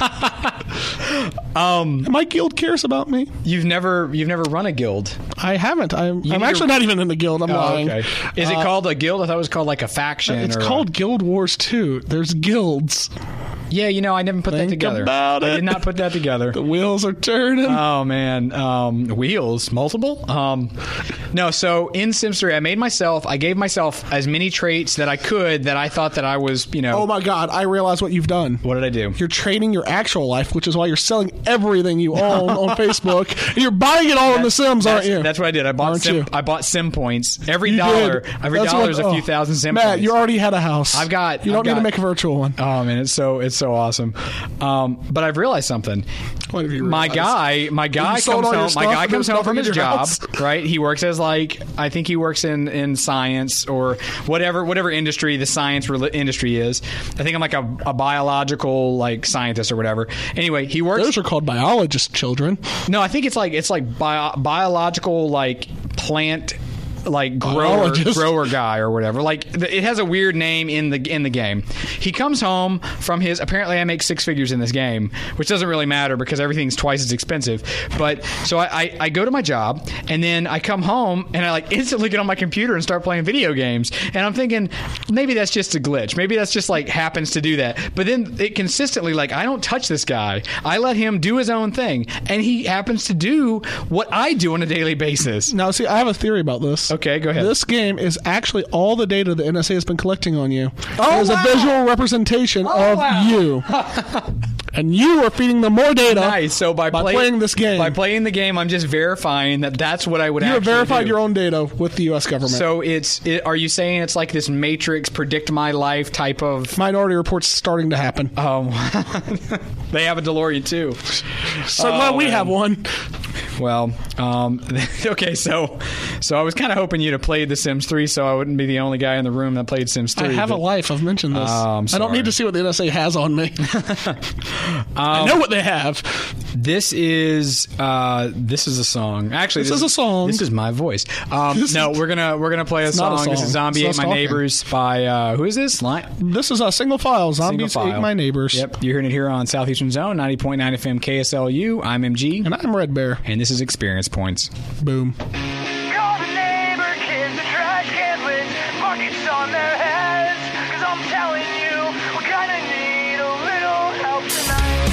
[SPEAKER 2] My guild cares about me.
[SPEAKER 1] You've never you've never run a guild.
[SPEAKER 2] I haven't. I'm,
[SPEAKER 1] need
[SPEAKER 2] I'm
[SPEAKER 1] to-
[SPEAKER 2] actually not even in the guild. I'm
[SPEAKER 1] Oh,
[SPEAKER 2] lying.
[SPEAKER 1] okay. Is it
[SPEAKER 2] Uh,
[SPEAKER 1] called a guild? I thought it was called like a faction.
[SPEAKER 2] It's
[SPEAKER 1] or
[SPEAKER 2] called Guild Wars two. There's guilds.
[SPEAKER 1] Yeah, you know, I never put that
[SPEAKER 2] Think
[SPEAKER 1] together.
[SPEAKER 2] about
[SPEAKER 1] I
[SPEAKER 2] it.
[SPEAKER 1] did not put that together.
[SPEAKER 2] The wheels are turning.
[SPEAKER 1] Oh man, um, wheels multiple. Um, no, so in Sims three, I made myself. I gave myself as many traits that I could that I thought that I was. You know,
[SPEAKER 2] oh my God! I realize what you've done.
[SPEAKER 1] what did I do?
[SPEAKER 2] You're trading your actual life, which is why you're selling everything you own on Facebook. And you're buying it all in The Sims, aren't
[SPEAKER 1] That's,
[SPEAKER 2] you?
[SPEAKER 1] that's what I did. I bought
[SPEAKER 2] Aren't
[SPEAKER 1] sim,
[SPEAKER 2] you?
[SPEAKER 1] I bought sim points. Every
[SPEAKER 2] You
[SPEAKER 1] dollar,
[SPEAKER 2] did.
[SPEAKER 1] every
[SPEAKER 2] That's
[SPEAKER 1] dollar
[SPEAKER 2] what-
[SPEAKER 1] is a few
[SPEAKER 2] oh.
[SPEAKER 1] thousand sim
[SPEAKER 2] Matt,
[SPEAKER 1] points.
[SPEAKER 2] you already had a house.
[SPEAKER 1] I've got-
[SPEAKER 2] You don't
[SPEAKER 1] I've
[SPEAKER 2] need
[SPEAKER 1] got-
[SPEAKER 2] to make a virtual one.
[SPEAKER 1] Oh man, it's so it's so awesome. Um, but I've realized something.
[SPEAKER 2] What have you
[SPEAKER 1] My
[SPEAKER 2] realized?
[SPEAKER 1] guy, my guy
[SPEAKER 2] You sold
[SPEAKER 1] comes
[SPEAKER 2] all your
[SPEAKER 1] home. My
[SPEAKER 2] stuff
[SPEAKER 1] guy
[SPEAKER 2] and
[SPEAKER 1] comes
[SPEAKER 2] there's
[SPEAKER 1] home from
[SPEAKER 2] nothing
[SPEAKER 1] his
[SPEAKER 2] in your
[SPEAKER 1] job,
[SPEAKER 2] house?
[SPEAKER 1] right? He works as like I think he works in, in science or whatever whatever industry the science rel- industry is. I think I'm like a, a biological like scientist or whatever. Anyway, he works.
[SPEAKER 2] Those are called biologist children.
[SPEAKER 1] No, I think it's like it's like bio, biological like plant like grower
[SPEAKER 2] Biologist.
[SPEAKER 1] grower guy or whatever. Like th- it has a weird name in the in the game. He comes home from his apparently I make six figures in this game, which doesn't really matter because everything's twice as expensive. But so I, I, I go to my job and then I come home and I like instantly get on my computer and start playing video games. And I'm thinking maybe that's just a glitch. Maybe that's just like happens to do that. But then it consistently like I don't touch this guy. I let him do his own thing, and he happens to do what I do on a daily basis.
[SPEAKER 2] Now, see, I have a theory about this.
[SPEAKER 1] Okay, go ahead.
[SPEAKER 2] This game is actually all the data the N S A has been collecting on you.
[SPEAKER 1] Oh,
[SPEAKER 2] it is
[SPEAKER 1] wow.
[SPEAKER 2] a visual representation of
[SPEAKER 1] wow.
[SPEAKER 2] you. And you are feeding them more data
[SPEAKER 1] Nice. So by,
[SPEAKER 2] by
[SPEAKER 1] play-
[SPEAKER 2] playing this game.
[SPEAKER 1] by playing the game, I'm just verifying that that's what I would
[SPEAKER 2] you have
[SPEAKER 1] actually
[SPEAKER 2] verified
[SPEAKER 1] do.
[SPEAKER 2] your own data with the U S government.
[SPEAKER 1] So it's it, are you saying it's like this Matrix predict my life type of?
[SPEAKER 2] Minority Report's starting to happen.
[SPEAKER 1] Um, they have a DeLorean too.
[SPEAKER 2] so
[SPEAKER 1] oh,
[SPEAKER 2] glad we
[SPEAKER 1] man.
[SPEAKER 2] have one.
[SPEAKER 1] Well, um, okay, so so I was kind of hoping you'd have played The Sims three, so I wouldn't be the only guy in the room that played Sims three.
[SPEAKER 2] I have
[SPEAKER 1] but-
[SPEAKER 2] a life. I've mentioned this.
[SPEAKER 1] Oh, I'm
[SPEAKER 2] I don't
[SPEAKER 1] sorry.
[SPEAKER 2] need to see what the N S A has on me.
[SPEAKER 1] Um,
[SPEAKER 2] I know what they have.
[SPEAKER 1] This is uh, this is a song. Actually,
[SPEAKER 2] This is a song.
[SPEAKER 1] This is my voice. Um,
[SPEAKER 2] This
[SPEAKER 1] no,
[SPEAKER 2] is-
[SPEAKER 1] we're gonna we're gonna play a
[SPEAKER 2] It's not
[SPEAKER 1] song.
[SPEAKER 2] a
[SPEAKER 1] This
[SPEAKER 2] song.
[SPEAKER 1] is Zombie
[SPEAKER 2] It's
[SPEAKER 1] Ate
[SPEAKER 2] not
[SPEAKER 1] My
[SPEAKER 2] stalking.
[SPEAKER 1] Neighbors by uh, who is this? Li-
[SPEAKER 2] This is a single file.
[SPEAKER 1] Single
[SPEAKER 2] Zombies
[SPEAKER 1] File.
[SPEAKER 2] Ate My Neighbors.
[SPEAKER 1] Yep, you're hearing it here on Southeastern Zone, ninety point nine F M K S L U. I'm M G,
[SPEAKER 2] And I'm Red Bear.
[SPEAKER 1] and this is Experience Points.
[SPEAKER 2] Boom.
[SPEAKER 4] Call the neighbor kids, the trash can lids, buckets on their heads. Cause I'm telling you, we're gonna need a little help tonight.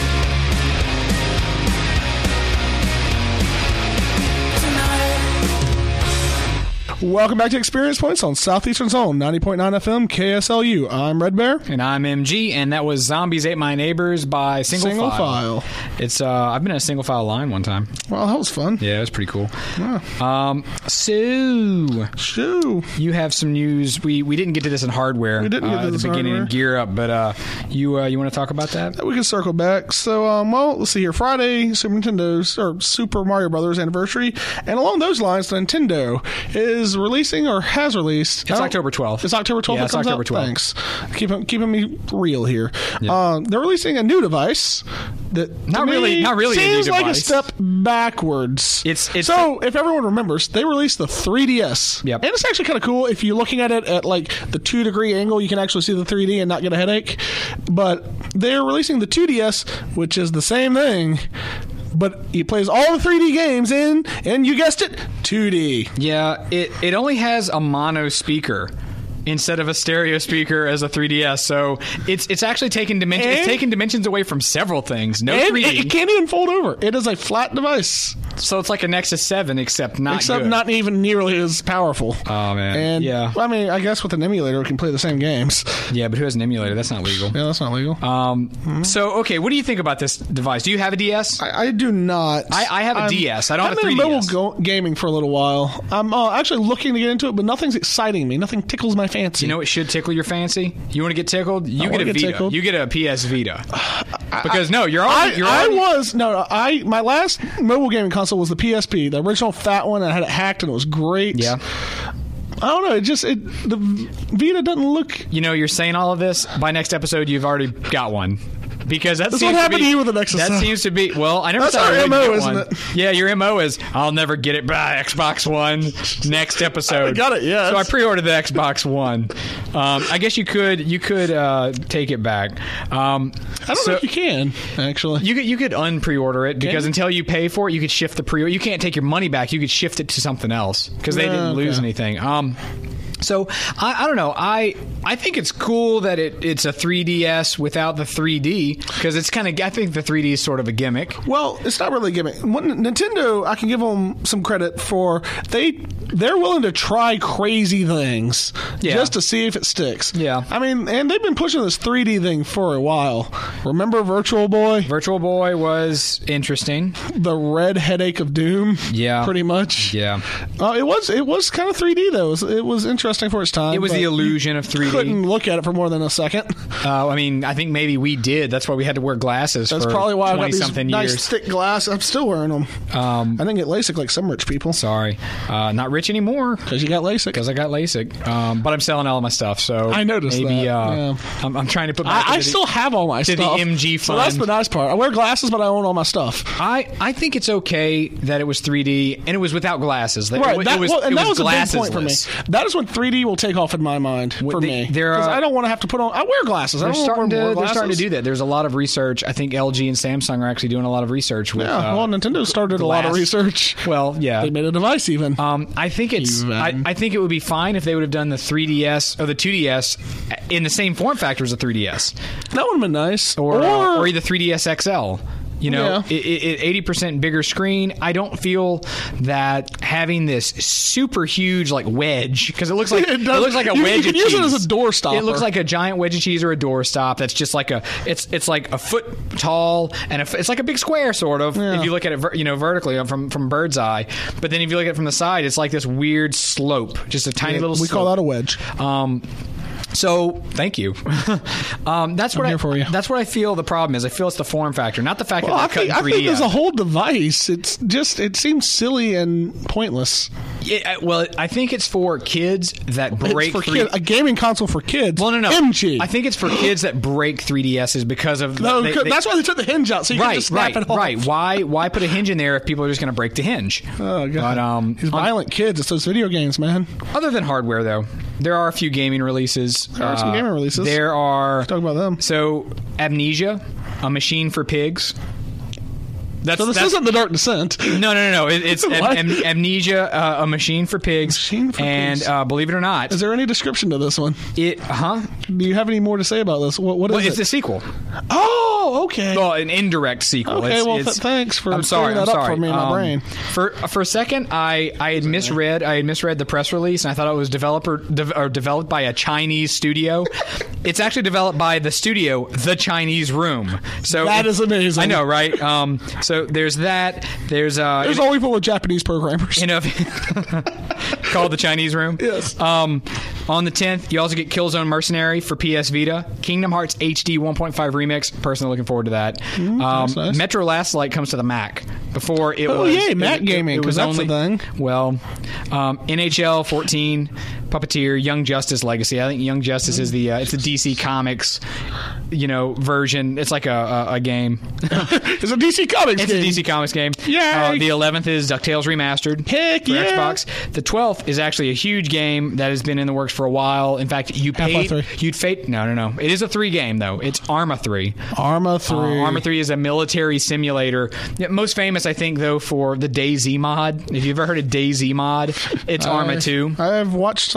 [SPEAKER 2] Welcome back to Experience Points on Southeastern Zone, ninety point nine F M, K S L U. I'm Red Bear.
[SPEAKER 1] And I'm M G, and that was Zombies Ate My Neighbors by Single,
[SPEAKER 2] Single
[SPEAKER 1] File.
[SPEAKER 2] File.
[SPEAKER 1] It's uh, I've been in a single file line one time.
[SPEAKER 2] Well, that was fun.
[SPEAKER 1] Yeah, it was pretty cool.
[SPEAKER 2] Yeah.
[SPEAKER 1] Um, so
[SPEAKER 2] Shoo.
[SPEAKER 1] you have some news. We we didn't get to this in hardware.
[SPEAKER 2] We didn't get
[SPEAKER 1] uh,
[SPEAKER 2] to
[SPEAKER 1] at
[SPEAKER 2] this
[SPEAKER 1] the
[SPEAKER 2] in
[SPEAKER 1] beginning
[SPEAKER 2] hardware.
[SPEAKER 1] in Gear Up, but uh, you uh, you want to talk about that?
[SPEAKER 2] We can circle back. So, um, well, let's see here. Friday, Super Nintendo's or Super Mario Brothers anniversary, and along those lines, Nintendo is releasing or has released.
[SPEAKER 1] It's October twelfth.
[SPEAKER 2] It's October twelfth.
[SPEAKER 1] Yeah,
[SPEAKER 2] that
[SPEAKER 1] it's
[SPEAKER 2] comes
[SPEAKER 1] October
[SPEAKER 2] out?
[SPEAKER 1] twelfth.
[SPEAKER 2] Thanks. Keeping keeping me real here.
[SPEAKER 1] Yeah.
[SPEAKER 2] Uh, they're releasing a new device that to
[SPEAKER 1] Not really-
[SPEAKER 2] me
[SPEAKER 1] not really a new
[SPEAKER 2] seems like a
[SPEAKER 1] device.
[SPEAKER 2] step backwards.
[SPEAKER 1] It's- it's
[SPEAKER 2] so if everyone remembers, they released the three D S.
[SPEAKER 1] Yep.
[SPEAKER 2] And it's actually kind of cool if you're looking at it at like the two degree angle. You can actually see the three D and not get a headache. But they're releasing the two D S, which is the same thing. But it plays all the three D games in, and you guessed it, two D.
[SPEAKER 1] Yeah, it it only has a mono speaker. instead of a stereo speaker as a three D S. So it's it's actually taking dimensions. It's
[SPEAKER 2] And-
[SPEAKER 1] taking dimensions away from several things. No
[SPEAKER 2] And
[SPEAKER 1] three D.
[SPEAKER 2] it, it can't even fold over. It is a flat device,
[SPEAKER 1] So it's like a Nexus seven, except not
[SPEAKER 2] except
[SPEAKER 1] good.
[SPEAKER 2] not even nearly as powerful.
[SPEAKER 1] Oh, man.
[SPEAKER 2] And
[SPEAKER 1] Yeah.
[SPEAKER 2] I mean, I guess with an emulator, we can play the same games.
[SPEAKER 1] Yeah, but who has an emulator? That's not legal.
[SPEAKER 2] Yeah, that's not legal.
[SPEAKER 1] Um, So, okay, what do you think about this device? Do you have a D S?
[SPEAKER 2] I, I do not.
[SPEAKER 1] I- I have a
[SPEAKER 2] I'm-
[SPEAKER 1] D S. I don't have a
[SPEAKER 2] I've been in
[SPEAKER 1] three D S.
[SPEAKER 2] mobile go- gaming for a little while. I'm uh, actually looking to get into it, but nothing's exciting me. Nothing tickles my fancy.
[SPEAKER 1] You know what should tickle your fancy? You want to get tickled? You
[SPEAKER 2] I
[SPEAKER 1] get
[SPEAKER 2] wanna
[SPEAKER 1] a
[SPEAKER 2] get
[SPEAKER 1] Vita.
[SPEAKER 2] tickled.
[SPEAKER 1] You get a P S Vita. Because no, you're
[SPEAKER 2] I,
[SPEAKER 1] already. You're
[SPEAKER 2] I
[SPEAKER 1] already
[SPEAKER 2] was no, no, I my last mobile gaming console was the P S P, the original fat one. I had it hacked and it was great.
[SPEAKER 1] Yeah.
[SPEAKER 2] I don't know. It just it the Vita doesn't look.
[SPEAKER 1] You know, you're saying all of this. By next episode, you've already got one. Because that
[SPEAKER 2] That's
[SPEAKER 1] seems
[SPEAKER 2] what happened
[SPEAKER 1] to, be,
[SPEAKER 2] to you with the Nexus
[SPEAKER 1] That
[SPEAKER 2] seven.
[SPEAKER 1] seems to be well. I never
[SPEAKER 2] That's
[SPEAKER 1] thought
[SPEAKER 2] our
[SPEAKER 1] I would
[SPEAKER 2] M O,
[SPEAKER 1] get
[SPEAKER 2] isn't
[SPEAKER 1] one.
[SPEAKER 2] it?
[SPEAKER 1] Yeah, your M O is I'll never get it by Xbox One next episode.
[SPEAKER 2] got it, yes.
[SPEAKER 1] So I pre-ordered the Xbox One. Um, I guess you could you could uh, take it back. Um,
[SPEAKER 2] I don't
[SPEAKER 1] so
[SPEAKER 2] know if you can actually.
[SPEAKER 1] You could you could unpre-order it because
[SPEAKER 2] you?
[SPEAKER 1] until you pay for it, you could shift the pre. You can't take your money back. You could shift it to something else because they
[SPEAKER 2] Yeah,
[SPEAKER 1] didn't lose
[SPEAKER 2] okay.
[SPEAKER 1] anything. Um, so I, I don't know. I I think it's cool that it, it's a three D S without the three D because it's kind of. I think the three D is sort of a gimmick.
[SPEAKER 2] Well, it's not really a gimmick. What, Nintendo, I can give them some credit for they they're willing to try crazy things
[SPEAKER 1] Yeah.
[SPEAKER 2] just to see if it sticks.
[SPEAKER 1] Yeah.
[SPEAKER 2] I mean, and they've been pushing this three D thing for a while. Remember Virtual Boy?
[SPEAKER 1] Virtual Boy was interesting.
[SPEAKER 2] The red headache of doom.
[SPEAKER 1] Yeah.
[SPEAKER 2] pretty much.
[SPEAKER 1] Yeah,
[SPEAKER 2] Uh, it was it was kind of three D though. It was, it was interesting for its time.
[SPEAKER 1] it was
[SPEAKER 2] but
[SPEAKER 1] the illusion of three D.
[SPEAKER 2] couldn't look at it for more than a second.
[SPEAKER 1] Uh, I mean, I think maybe we did. That's why we had to wear glasses.
[SPEAKER 2] That's
[SPEAKER 1] for
[SPEAKER 2] probably why I've got
[SPEAKER 1] twenty
[SPEAKER 2] these
[SPEAKER 1] something
[SPEAKER 2] nice
[SPEAKER 1] years.
[SPEAKER 2] thick glasses. I'm still wearing them.
[SPEAKER 1] Um,
[SPEAKER 2] I didn't get LASIK like some rich people
[SPEAKER 1] sorry, uh, not rich anymore.
[SPEAKER 2] because you got LASIK.
[SPEAKER 1] Because I got LASIK, um, but I'm selling all of my stuff. So
[SPEAKER 2] I noticed
[SPEAKER 1] maybe,
[SPEAKER 2] that,
[SPEAKER 1] Uh,
[SPEAKER 2] yeah.
[SPEAKER 1] I'm, I'm trying to put. Back
[SPEAKER 2] I, I
[SPEAKER 1] into the-
[SPEAKER 2] still have all my
[SPEAKER 1] to the
[SPEAKER 2] stuff.
[SPEAKER 1] M G
[SPEAKER 2] So that's
[SPEAKER 1] fund.
[SPEAKER 2] the nice part. I wear glasses, but I own all my stuff.
[SPEAKER 1] I, I think it's okay that it was three D and it was without glasses. That-
[SPEAKER 2] Right,
[SPEAKER 1] It,
[SPEAKER 2] that,
[SPEAKER 1] was,
[SPEAKER 2] well, and
[SPEAKER 1] it
[SPEAKER 2] that was,
[SPEAKER 1] was
[SPEAKER 2] a big point for me.
[SPEAKER 1] glassesless.
[SPEAKER 2] That is when three D will take off in my mind for
[SPEAKER 1] the-
[SPEAKER 2] me.
[SPEAKER 1] there
[SPEAKER 2] Because
[SPEAKER 1] are-
[SPEAKER 2] I don't want to have to put on. I wear glasses. I
[SPEAKER 1] They're
[SPEAKER 2] don't want
[SPEAKER 1] starting
[SPEAKER 2] to
[SPEAKER 1] to
[SPEAKER 2] wear
[SPEAKER 1] they're
[SPEAKER 2] glasses.
[SPEAKER 1] starting to do that. There's a lot of research. I think L G and Samsung are actually doing a lot of research with.
[SPEAKER 2] Yeah,
[SPEAKER 1] uh,
[SPEAKER 2] well, Nintendo started a lot of
[SPEAKER 1] glass.
[SPEAKER 2] research.
[SPEAKER 1] Well, yeah.
[SPEAKER 2] They made a device even.
[SPEAKER 1] Um, I think it's. I,
[SPEAKER 2] Even.
[SPEAKER 1] I think it would be fine if they would have done the three D S or the two D S in the same form factor as a three D S,
[SPEAKER 2] that would have been nice.
[SPEAKER 1] or uh, or either three D S X L. You know,
[SPEAKER 2] Yeah.
[SPEAKER 1] it, it, eighty percent bigger screen. I don't feel that having this super huge like wedge because it looks like
[SPEAKER 2] It
[SPEAKER 1] it,
[SPEAKER 2] does-
[SPEAKER 1] looks like a
[SPEAKER 2] you- you
[SPEAKER 1] wedge.
[SPEAKER 2] could
[SPEAKER 1] of
[SPEAKER 2] use it
[SPEAKER 1] cheese.
[SPEAKER 2] as a door stopper.
[SPEAKER 1] It looks like a giant wedge of cheese or a door stop. That's just like a. It's it's like a foot tall and a, f- it's like a big square sort of.
[SPEAKER 2] Yeah.
[SPEAKER 1] If you look at it, ver- you know, vertically from from bird's eye. But then if you look at it from the side, it's like this weird slope, just a tiny little.
[SPEAKER 2] we
[SPEAKER 1] slope.
[SPEAKER 2] call that a wedge.
[SPEAKER 1] Um, so thank you. um, that's what
[SPEAKER 2] I'm
[SPEAKER 1] I,
[SPEAKER 2] here for you.
[SPEAKER 1] That's what I feel the problem is. I feel it's the form factor, not the fact
[SPEAKER 2] Well, I
[SPEAKER 1] that they're
[SPEAKER 2] think,
[SPEAKER 1] cutting
[SPEAKER 2] I
[SPEAKER 1] three D
[SPEAKER 2] think there's
[SPEAKER 1] out.
[SPEAKER 2] a whole device. It's just it seems silly and pointless.
[SPEAKER 1] Yeah, well, I think it's for kids that break
[SPEAKER 2] It's for
[SPEAKER 1] three.
[SPEAKER 2] kid, a gaming console for kids.
[SPEAKER 1] well, no, no.
[SPEAKER 2] M G.
[SPEAKER 1] I think it's for kids that break three D S's because of
[SPEAKER 2] no,
[SPEAKER 1] they- they-
[SPEAKER 2] that's why they took the hinge out, so you can
[SPEAKER 1] right,
[SPEAKER 2] just snap
[SPEAKER 1] right,
[SPEAKER 2] it off.
[SPEAKER 1] right. Why, why put a hinge in there if people are just going to break the hinge?
[SPEAKER 2] Oh god,
[SPEAKER 1] But um,
[SPEAKER 2] these
[SPEAKER 1] on-
[SPEAKER 2] violent kids. It's those video games, man.
[SPEAKER 1] other than hardware, though, there are a few gaming releases. There
[SPEAKER 2] are some gaming releases.
[SPEAKER 1] There are.
[SPEAKER 2] Talk about them.
[SPEAKER 1] So, Amnesia, a machine for pigs. That's,
[SPEAKER 2] So this
[SPEAKER 1] that's,
[SPEAKER 2] isn't the Dark Descent.
[SPEAKER 1] No, no, no, no. It, it's am,
[SPEAKER 2] What?
[SPEAKER 1] am, Amnesia, uh, a machine for pigs.
[SPEAKER 2] Machine for
[SPEAKER 1] and,
[SPEAKER 2] pigs.
[SPEAKER 1] uh, believe it or not,
[SPEAKER 2] Is there any description to this one?
[SPEAKER 1] it, huh?
[SPEAKER 2] Do you have any more to say about this? What, what is
[SPEAKER 1] Well, it's
[SPEAKER 2] it?
[SPEAKER 1] a sequel.
[SPEAKER 2] Oh, okay.
[SPEAKER 1] Well, an indirect sequel.
[SPEAKER 2] Okay,
[SPEAKER 1] It's-
[SPEAKER 2] well,
[SPEAKER 1] it's-
[SPEAKER 2] th- thanks for
[SPEAKER 1] I'm sorry.
[SPEAKER 2] clearing that
[SPEAKER 1] I'm
[SPEAKER 2] up
[SPEAKER 1] sorry.
[SPEAKER 2] for me in my
[SPEAKER 1] Um,
[SPEAKER 2] brain.
[SPEAKER 1] For for a second, I, I had misread I had misread the press release, and I thought it was developer de- or developed by a Chinese studio. It's actually developed by the studio, The Chinese Room. So
[SPEAKER 2] That
[SPEAKER 1] it-
[SPEAKER 2] is amazing.
[SPEAKER 1] I know, right? Um, so there's that. There's uh,
[SPEAKER 2] There's
[SPEAKER 1] in-
[SPEAKER 2] only full of Japanese programmers.
[SPEAKER 1] in a called the Chinese Room.
[SPEAKER 2] Yes.
[SPEAKER 1] Um, on the tenth, you also get Killzone Mercenary for P S Vita, Kingdom Hearts H D one point five remix. Personally, looking forward to that. um,
[SPEAKER 2] that's nice.
[SPEAKER 1] Metro Last Light comes to the Mac. Before it
[SPEAKER 2] Oh,
[SPEAKER 1] was
[SPEAKER 2] yay,
[SPEAKER 1] it-
[SPEAKER 2] Mac
[SPEAKER 1] it-
[SPEAKER 2] gaming,
[SPEAKER 1] it
[SPEAKER 2] 'cause
[SPEAKER 1] was
[SPEAKER 2] that's
[SPEAKER 1] only
[SPEAKER 2] a thing.
[SPEAKER 1] well, um, N H L fourteen, Puppeteer, Young Justice Legacy. I think Young Justice is the uh, it's the D C Comics, you know, version. It's like a a, a game.
[SPEAKER 2] It's a D C Comics
[SPEAKER 1] It's
[SPEAKER 2] game.
[SPEAKER 1] a D C Comics game.
[SPEAKER 2] Yay!
[SPEAKER 1] Uh, the eleventh is DuckTales Remastered.
[SPEAKER 2] Heck
[SPEAKER 1] for
[SPEAKER 2] yeah.
[SPEAKER 1] Xbox. The twelfth is actually a huge game that has been in the works for a while. In fact, you
[SPEAKER 2] Half-Life
[SPEAKER 1] paid.
[SPEAKER 2] three.
[SPEAKER 1] You'd fate. No, no, no. It is a three game though. It's Arma three.
[SPEAKER 2] Arma
[SPEAKER 1] Uh,
[SPEAKER 2] three.
[SPEAKER 1] Arma three is a military simulator. Yeah, most famous, I think, though, for the DayZ mod. If you've ever heard of DayZ mod, it's Arma two.
[SPEAKER 2] I've watched some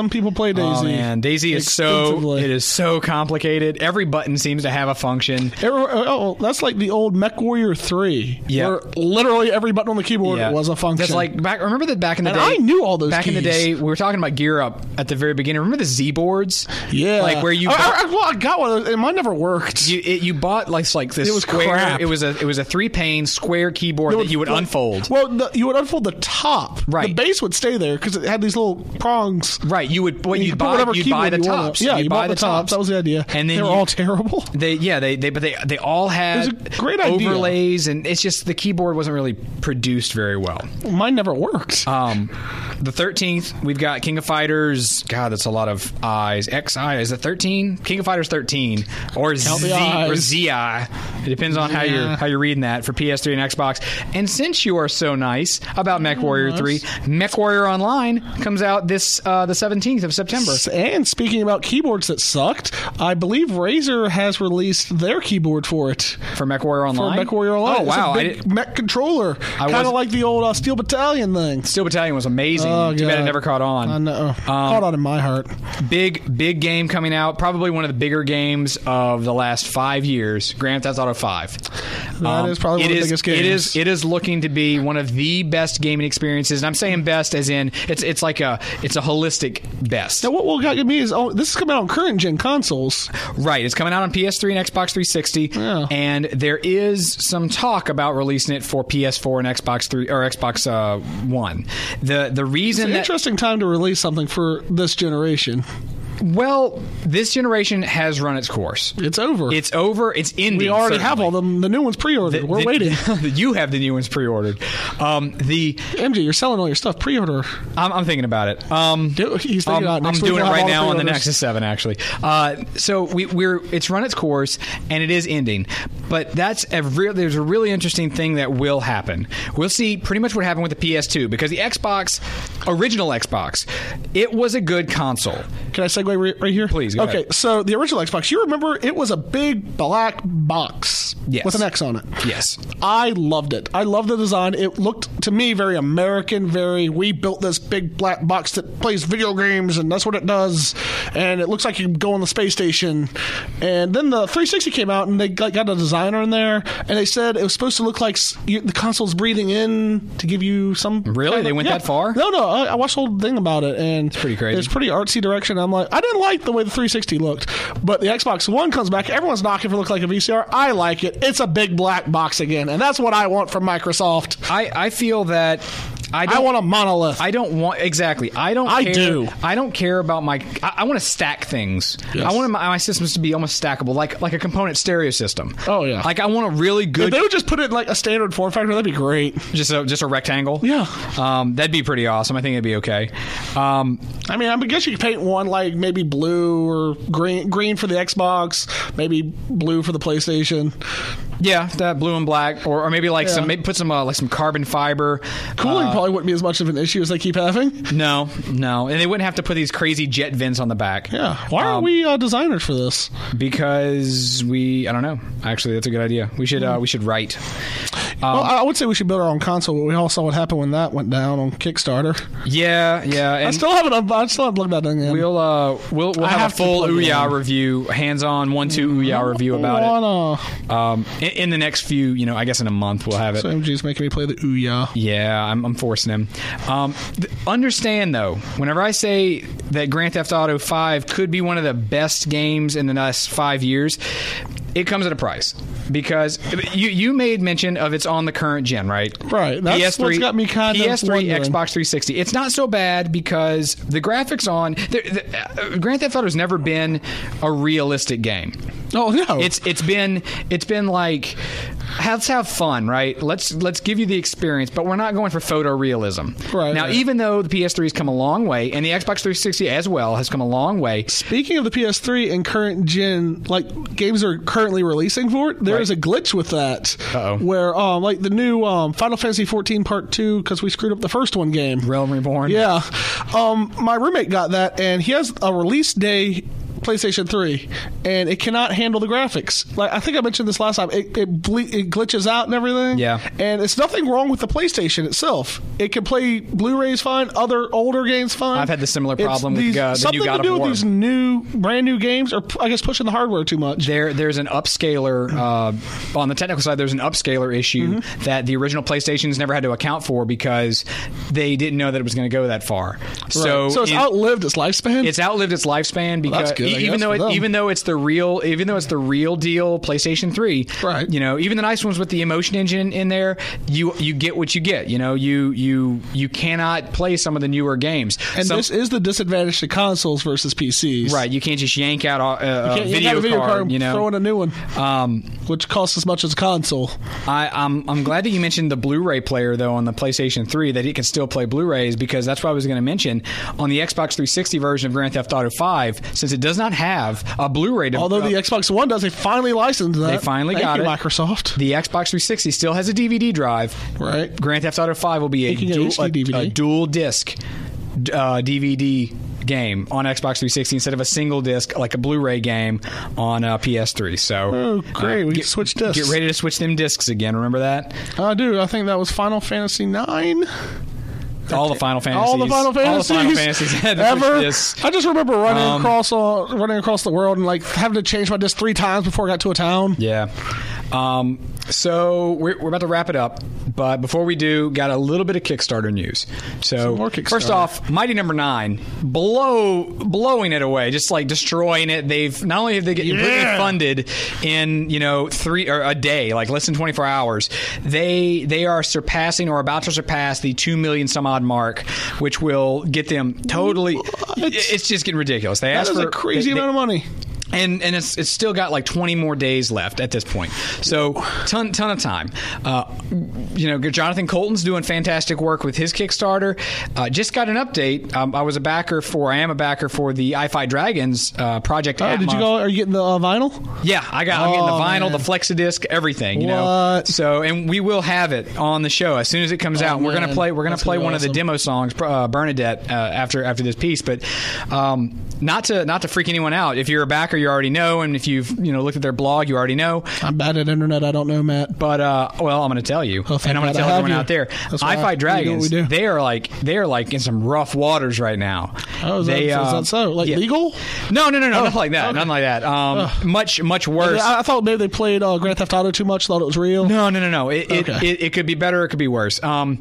[SPEAKER 2] Some people play Daisy.
[SPEAKER 1] Oh man, Daisy is so
[SPEAKER 2] extensively.
[SPEAKER 1] it is so complicated. Every button seems to have a function.
[SPEAKER 2] Every- oh, that's like the old MechWarrior three,
[SPEAKER 1] Yeah.
[SPEAKER 2] where literally every button on the keyboard
[SPEAKER 1] Yeah.
[SPEAKER 2] was a function.
[SPEAKER 1] That's like back. Remember that back in the
[SPEAKER 2] And
[SPEAKER 1] day.
[SPEAKER 2] I knew all those
[SPEAKER 1] Back in the
[SPEAKER 2] keys.
[SPEAKER 1] day, we were talking about Gear Up at the very beginning. Remember the Z boards?
[SPEAKER 2] yeah,
[SPEAKER 1] like where you
[SPEAKER 2] I,
[SPEAKER 1] bought,
[SPEAKER 2] I, well, I got one of those, and mine never worked.
[SPEAKER 1] you, it, you bought like like this
[SPEAKER 2] It was
[SPEAKER 1] square.
[SPEAKER 2] crap.
[SPEAKER 1] It was a it was a three pane square keyboard that you would
[SPEAKER 2] well,
[SPEAKER 1] unfold.
[SPEAKER 2] Well, the, you would unfold the top.
[SPEAKER 1] Right.
[SPEAKER 2] The base would stay there because it had these little prongs.
[SPEAKER 1] Right, you would what
[SPEAKER 2] You
[SPEAKER 1] you
[SPEAKER 2] could put
[SPEAKER 1] buy
[SPEAKER 2] whatever
[SPEAKER 1] you'd buy
[SPEAKER 2] keyboard
[SPEAKER 1] the
[SPEAKER 2] you wanted.
[SPEAKER 1] tops.
[SPEAKER 2] Yeah,
[SPEAKER 1] You'd
[SPEAKER 2] you
[SPEAKER 1] buy
[SPEAKER 2] bought the tops. That was the idea.
[SPEAKER 1] And then
[SPEAKER 2] they were
[SPEAKER 1] you-
[SPEAKER 2] all terrible.
[SPEAKER 1] They yeah they, they but they they all had
[SPEAKER 2] It was a great idea.
[SPEAKER 1] overlays, and it's just the keyboard wasn't really produced very well.
[SPEAKER 2] Mine never worked.
[SPEAKER 1] Um, the thirteenth, we've got King of Fighters. God, that's a lot of I's. X I is it thirteen? King of Fighters thirteen or
[SPEAKER 2] Count the
[SPEAKER 1] Z or
[SPEAKER 2] I's.
[SPEAKER 1] Z I. It depends on how
[SPEAKER 2] Yeah.
[SPEAKER 1] you're how you're reading that for P S three and Xbox. And since you are so nice about MechWarrior three, MechWarrior Online comes out this uh, the seventeenth of September.
[SPEAKER 2] And speaking about keyboards that sucked, I believe Razer has released their keyboard for it.
[SPEAKER 1] For MechWarrior
[SPEAKER 2] For
[SPEAKER 1] Online.
[SPEAKER 2] MechWarrior Online.
[SPEAKER 1] Oh wow!
[SPEAKER 2] It's a
[SPEAKER 1] I
[SPEAKER 2] big
[SPEAKER 1] did,
[SPEAKER 2] mech controller.
[SPEAKER 1] I
[SPEAKER 2] Kind of
[SPEAKER 1] was-
[SPEAKER 2] like the old uh, Steel Battalion thing.
[SPEAKER 1] Steel Battalion was amazing.
[SPEAKER 2] Oh,
[SPEAKER 1] Too bad it
[SPEAKER 2] God.
[SPEAKER 1] never caught on.
[SPEAKER 2] I know. Caught on in my heart.
[SPEAKER 1] Big, big game coming out. Probably one of the bigger games of the last five years. Grand Theft Auto five.
[SPEAKER 2] That is probably one
[SPEAKER 1] it
[SPEAKER 2] of the
[SPEAKER 1] is-
[SPEAKER 2] biggest
[SPEAKER 1] It
[SPEAKER 2] games.
[SPEAKER 1] is. It is looking to be one of the best gaming experiences, and I'm saying best as in it's it's like a it's a holistic best.
[SPEAKER 2] Now, what, what got me is oh, this is coming out on current gen consoles.
[SPEAKER 1] Right. It's coming out on P S three and Xbox three sixty,
[SPEAKER 2] Yeah.
[SPEAKER 1] and there is some talk about releasing it for P S four and Xbox three or Xbox uh, One. The the
[SPEAKER 2] It's
[SPEAKER 1] reason
[SPEAKER 2] an
[SPEAKER 1] that
[SPEAKER 2] interesting time to release something for this generation.
[SPEAKER 1] well, this generation has run its course.
[SPEAKER 2] It's over.
[SPEAKER 1] It's over. It's ending.
[SPEAKER 2] we already have
[SPEAKER 1] certainly.
[SPEAKER 2] all them. The new ones pre-ordered.
[SPEAKER 1] The-
[SPEAKER 2] We're
[SPEAKER 1] the-
[SPEAKER 2] waiting.
[SPEAKER 1] you have the new ones pre-ordered. Um, the
[SPEAKER 2] M J, you're selling all your stuff pre-order.
[SPEAKER 1] I'm, I'm thinking about it. Um,
[SPEAKER 2] Do, he's thinking
[SPEAKER 1] um,
[SPEAKER 2] about it.
[SPEAKER 1] I'm
[SPEAKER 2] Next week
[SPEAKER 1] doing it
[SPEAKER 2] we'll have
[SPEAKER 1] right
[SPEAKER 2] all
[SPEAKER 1] now on the
[SPEAKER 2] pre-orders.
[SPEAKER 1] Nexus seven, actually. Uh, so we, we're it's run its course and it is ending. But that's a real. There's a really interesting thing that will happen. We'll see pretty much what happened with the P S two because the Xbox, original Xbox, it was a good console.
[SPEAKER 2] Can I segue right, right here?
[SPEAKER 1] Please, go
[SPEAKER 2] okay,
[SPEAKER 1] ahead.
[SPEAKER 2] so the original Xbox, you remember it was a big black box
[SPEAKER 1] Yes.
[SPEAKER 2] with an X on it.
[SPEAKER 1] Yes.
[SPEAKER 2] I loved it. I loved the design. It looked to me very American, very we built this big black box that plays video games and that's what it does. And it looks like you can go on the space station. And then the three sixty came out and they got, got a designer in there and they said it was supposed to look like s- you, the console's breathing in to give you some.
[SPEAKER 1] Really?
[SPEAKER 2] kind of-
[SPEAKER 1] They went that far?
[SPEAKER 2] No, no. I, I watched the whole thing about it and it's
[SPEAKER 1] pretty crazy.
[SPEAKER 2] It's pretty artsy direction. I'm like, I didn't like the way the three sixty looked, but the Xbox One comes back. Everyone's knocking for it look like a V C R. I like it. It's a big black box again, and that's what I want from Microsoft.
[SPEAKER 1] I, I feel that I don't
[SPEAKER 2] I want a monolith.
[SPEAKER 1] I don't want exactly. I don't.
[SPEAKER 2] I
[SPEAKER 1] care,
[SPEAKER 2] do.
[SPEAKER 1] I don't care about my. I, I want to stack things.
[SPEAKER 2] Yes.
[SPEAKER 1] I want my, my systems to be almost stackable, like like a component stereo system.
[SPEAKER 2] Oh, yeah.
[SPEAKER 1] Like I want a really
[SPEAKER 2] if
[SPEAKER 1] good,
[SPEAKER 2] they would just put it in like a standard form factor, that'd be great.
[SPEAKER 1] just a just a rectangle.
[SPEAKER 2] Yeah.
[SPEAKER 1] Um, that'd be pretty awesome. I think it'd be okay. Um,
[SPEAKER 2] I mean, I guess you could paint one like maybe blue or green, green for the Xbox, maybe blue for the PlayStation.
[SPEAKER 1] yeah, that blue and black, or, or maybe like
[SPEAKER 2] Yeah.
[SPEAKER 1] some maybe put some uh, like some carbon fiber.
[SPEAKER 2] Cooling
[SPEAKER 1] Uh,
[SPEAKER 2] probably wouldn't be as much of an issue as they keep having.
[SPEAKER 1] No, no, and they wouldn't have to put these crazy jet vents on the back.
[SPEAKER 2] Yeah. Why aren't
[SPEAKER 1] Um,
[SPEAKER 2] we uh, designers for this?
[SPEAKER 1] Because we, I don't know. Actually, that's a good idea. We should, uh, we should write.
[SPEAKER 2] well, I would say we should build our own console, but we all saw what happened when that went down on Kickstarter.
[SPEAKER 1] Yeah, yeah.
[SPEAKER 2] I
[SPEAKER 1] And
[SPEAKER 2] still haven't. I still haven't looked at that thing yet.
[SPEAKER 1] we'll, uh, we'll, we'll
[SPEAKER 2] I
[SPEAKER 1] have,
[SPEAKER 2] have
[SPEAKER 1] a
[SPEAKER 2] to
[SPEAKER 1] full
[SPEAKER 2] plug it
[SPEAKER 1] Ouya
[SPEAKER 2] in.
[SPEAKER 1] review, hands-on one-two Ouya review about
[SPEAKER 2] Wanna.
[SPEAKER 1] it. Um, in, in the next few, you know, I guess in a month we'll have it.
[SPEAKER 2] So M G's making me play the Ouya.
[SPEAKER 1] Yeah, I'm, I'm forcing him. Um, th- understand though, whenever I say that Grand Theft Auto five could be one of the best games in the last five years, it comes at a price because you you made mention of it's on the current gen, right?
[SPEAKER 2] Right. That's
[SPEAKER 1] P S three,
[SPEAKER 2] what's got me kind
[SPEAKER 1] P S three,
[SPEAKER 2] of wondering.
[SPEAKER 1] Xbox three sixty. It's not so bad because the graphics on the, the, uh, Grand Theft Auto has never been a realistic game.
[SPEAKER 2] Oh no.
[SPEAKER 1] It's it's been it's been like let's have fun, right? Let's let's give you the experience, but we're not going for photorealism.
[SPEAKER 2] Right,
[SPEAKER 1] Now,
[SPEAKER 2] right.
[SPEAKER 1] even though the P S three has come a long way, and the Xbox three sixty as well has come a long way.
[SPEAKER 2] Speaking of the P S three and current gen, like games are currently releasing for it, there
[SPEAKER 1] Right.
[SPEAKER 2] is a glitch with that.
[SPEAKER 1] Uh-oh.
[SPEAKER 2] Where, um, like the new um, Final Fantasy fourteen Part two, because we screwed up the first one game.
[SPEAKER 1] Realm Reborn.
[SPEAKER 2] Yeah. Um, my roommate got that, and he has a release day PlayStation three, and it cannot handle the graphics. Like I think I mentioned this last time, it it, ble- it glitches out and everything.
[SPEAKER 1] Yeah,
[SPEAKER 2] and it's nothing wrong with the PlayStation itself. It can play Blu-rays fine, other older games fine.
[SPEAKER 1] I've had the similar problem
[SPEAKER 2] it's
[SPEAKER 1] with
[SPEAKER 2] these,
[SPEAKER 1] uh, the
[SPEAKER 2] something
[SPEAKER 1] new God
[SPEAKER 2] to do
[SPEAKER 1] of War.
[SPEAKER 2] with these new, brand new games, or I guess pushing the hardware too much.
[SPEAKER 1] There, there's an upscaler uh, on the technical side. There's an upscaler issue mm-hmm. that the original PlayStations never had to account for because they didn't know that it was going to go that far. Right. So,
[SPEAKER 2] so it's
[SPEAKER 1] in,
[SPEAKER 2] outlived its lifespan.
[SPEAKER 1] It's outlived its lifespan because
[SPEAKER 2] well, that's good,
[SPEAKER 1] even though it, even though it's the real, even though it's the real deal PlayStation three,
[SPEAKER 2] right?
[SPEAKER 1] You know, even the nice ones with the Emotion Engine in there, you you get what you get. You know, you you you cannot play some of the newer games.
[SPEAKER 2] And
[SPEAKER 1] some,
[SPEAKER 2] this is the disadvantage to consoles versus P Cs.
[SPEAKER 1] Right. You can't just yank out a, a,
[SPEAKER 2] you
[SPEAKER 1] a video,
[SPEAKER 2] a video
[SPEAKER 1] card,
[SPEAKER 2] card,
[SPEAKER 1] you know,
[SPEAKER 2] throw in a new one,
[SPEAKER 1] um,
[SPEAKER 2] which costs as much as a console.
[SPEAKER 1] I, I'm I'm glad that you mentioned the Blu-ray player though on the PlayStation three, that it can still play Blu-rays, because that's what I was going to mention on the Xbox three sixty version of Grand Theft Auto five, since it does not have a Blu-ray. To,
[SPEAKER 2] Although
[SPEAKER 1] uh,
[SPEAKER 2] the Xbox One does, they finally licensed that.
[SPEAKER 1] They finally
[SPEAKER 2] Thank
[SPEAKER 1] got
[SPEAKER 2] you,
[SPEAKER 1] it.
[SPEAKER 2] Microsoft.
[SPEAKER 1] The Xbox three sixty still has a D V D drive.
[SPEAKER 2] Right.
[SPEAKER 1] Grand Theft Auto five will be a dual, a, a dual disc uh, D V D game on Xbox three sixty instead of a single disc like a Blu-ray game on uh, P S three. So,
[SPEAKER 2] oh, great!
[SPEAKER 1] Uh,
[SPEAKER 2] we
[SPEAKER 1] get,
[SPEAKER 2] switched discs.
[SPEAKER 1] Get ready to switch them discs again. Remember that?
[SPEAKER 2] I do. I think that was Final Fantasy nine.
[SPEAKER 1] All the Final Fantasies.
[SPEAKER 2] All the Final Fantasies.
[SPEAKER 1] All the Final Fantasies had to
[SPEAKER 2] ever.
[SPEAKER 1] Discs.
[SPEAKER 2] I just remember running
[SPEAKER 1] um,
[SPEAKER 2] across uh, running across the world and like having to change my disc three times before I got to a town.
[SPEAKER 1] Yeah. Um, so we're, we're about to wrap it up, but before we do, got a little bit of Kickstarter news. So
[SPEAKER 2] Kickstarter.
[SPEAKER 1] First off, Mighty Number Nine, blow blowing it away, just like destroying it. They've not only have they get
[SPEAKER 2] yeah.
[SPEAKER 1] completely funded in you know three or a day, like less than twenty-four hours. They they are surpassing or about to surpass the two million some odd mark, which will get them totally.
[SPEAKER 2] What?
[SPEAKER 1] It's just getting ridiculous. They
[SPEAKER 2] that
[SPEAKER 1] asked
[SPEAKER 2] is
[SPEAKER 1] for
[SPEAKER 2] a crazy
[SPEAKER 1] they,
[SPEAKER 2] amount of money.
[SPEAKER 1] And and it's it's still got like twenty more days left at this point, so ton ton of time. Uh, you know, Jonathan Colton's doing fantastic work with his Kickstarter. Uh, just got an update. Um, I was a backer for, I am a backer for the I Fight Dragons uh, project.
[SPEAKER 2] Oh, did you go? Are you getting the uh, vinyl?
[SPEAKER 1] Yeah, I got. I'm getting the
[SPEAKER 2] Oh,
[SPEAKER 1] vinyl,
[SPEAKER 2] man.
[SPEAKER 1] the Flexidisc, everything. You
[SPEAKER 2] What?
[SPEAKER 1] know, so and we will have it on the show as soon as it comes
[SPEAKER 2] Oh,
[SPEAKER 1] out. And we're gonna
[SPEAKER 2] man.
[SPEAKER 1] play. We're gonna
[SPEAKER 2] That's
[SPEAKER 1] play
[SPEAKER 2] gonna be
[SPEAKER 1] one
[SPEAKER 2] awesome.
[SPEAKER 1] of the demo songs, uh, Bernadette, uh, after after this piece. But um, not to not to freak anyone out. If you're a backer, you already know, and if you've you know looked at their blog, you already know.
[SPEAKER 2] I'm bad at internet. I don't know, Matt.
[SPEAKER 1] But uh, well, I'm going to tell you,
[SPEAKER 2] Oh, thank
[SPEAKER 1] and I'm going
[SPEAKER 2] God
[SPEAKER 1] to
[SPEAKER 2] I
[SPEAKER 1] tell
[SPEAKER 2] have
[SPEAKER 1] everyone
[SPEAKER 2] you.
[SPEAKER 1] out there.
[SPEAKER 2] That's
[SPEAKER 1] I
[SPEAKER 2] why
[SPEAKER 1] Fight
[SPEAKER 2] we do what
[SPEAKER 1] Dragons.
[SPEAKER 2] we do.
[SPEAKER 1] They are like they are like in some rough waters right now.
[SPEAKER 2] Oh, is,
[SPEAKER 1] they,
[SPEAKER 2] that,
[SPEAKER 1] uh,
[SPEAKER 2] is that so? Like
[SPEAKER 1] yeah.
[SPEAKER 2] legal?
[SPEAKER 1] No, no, no, no,
[SPEAKER 2] Oh,
[SPEAKER 1] nothing like that.
[SPEAKER 2] okay.
[SPEAKER 1] Nothing like that. Um, much, much worse.
[SPEAKER 2] I, I thought maybe they played uh, Grand Theft Auto too much. Thought it was real.
[SPEAKER 1] No, no, no, no. It,
[SPEAKER 2] Okay.
[SPEAKER 1] it, it, it could be better. It could be worse. Um,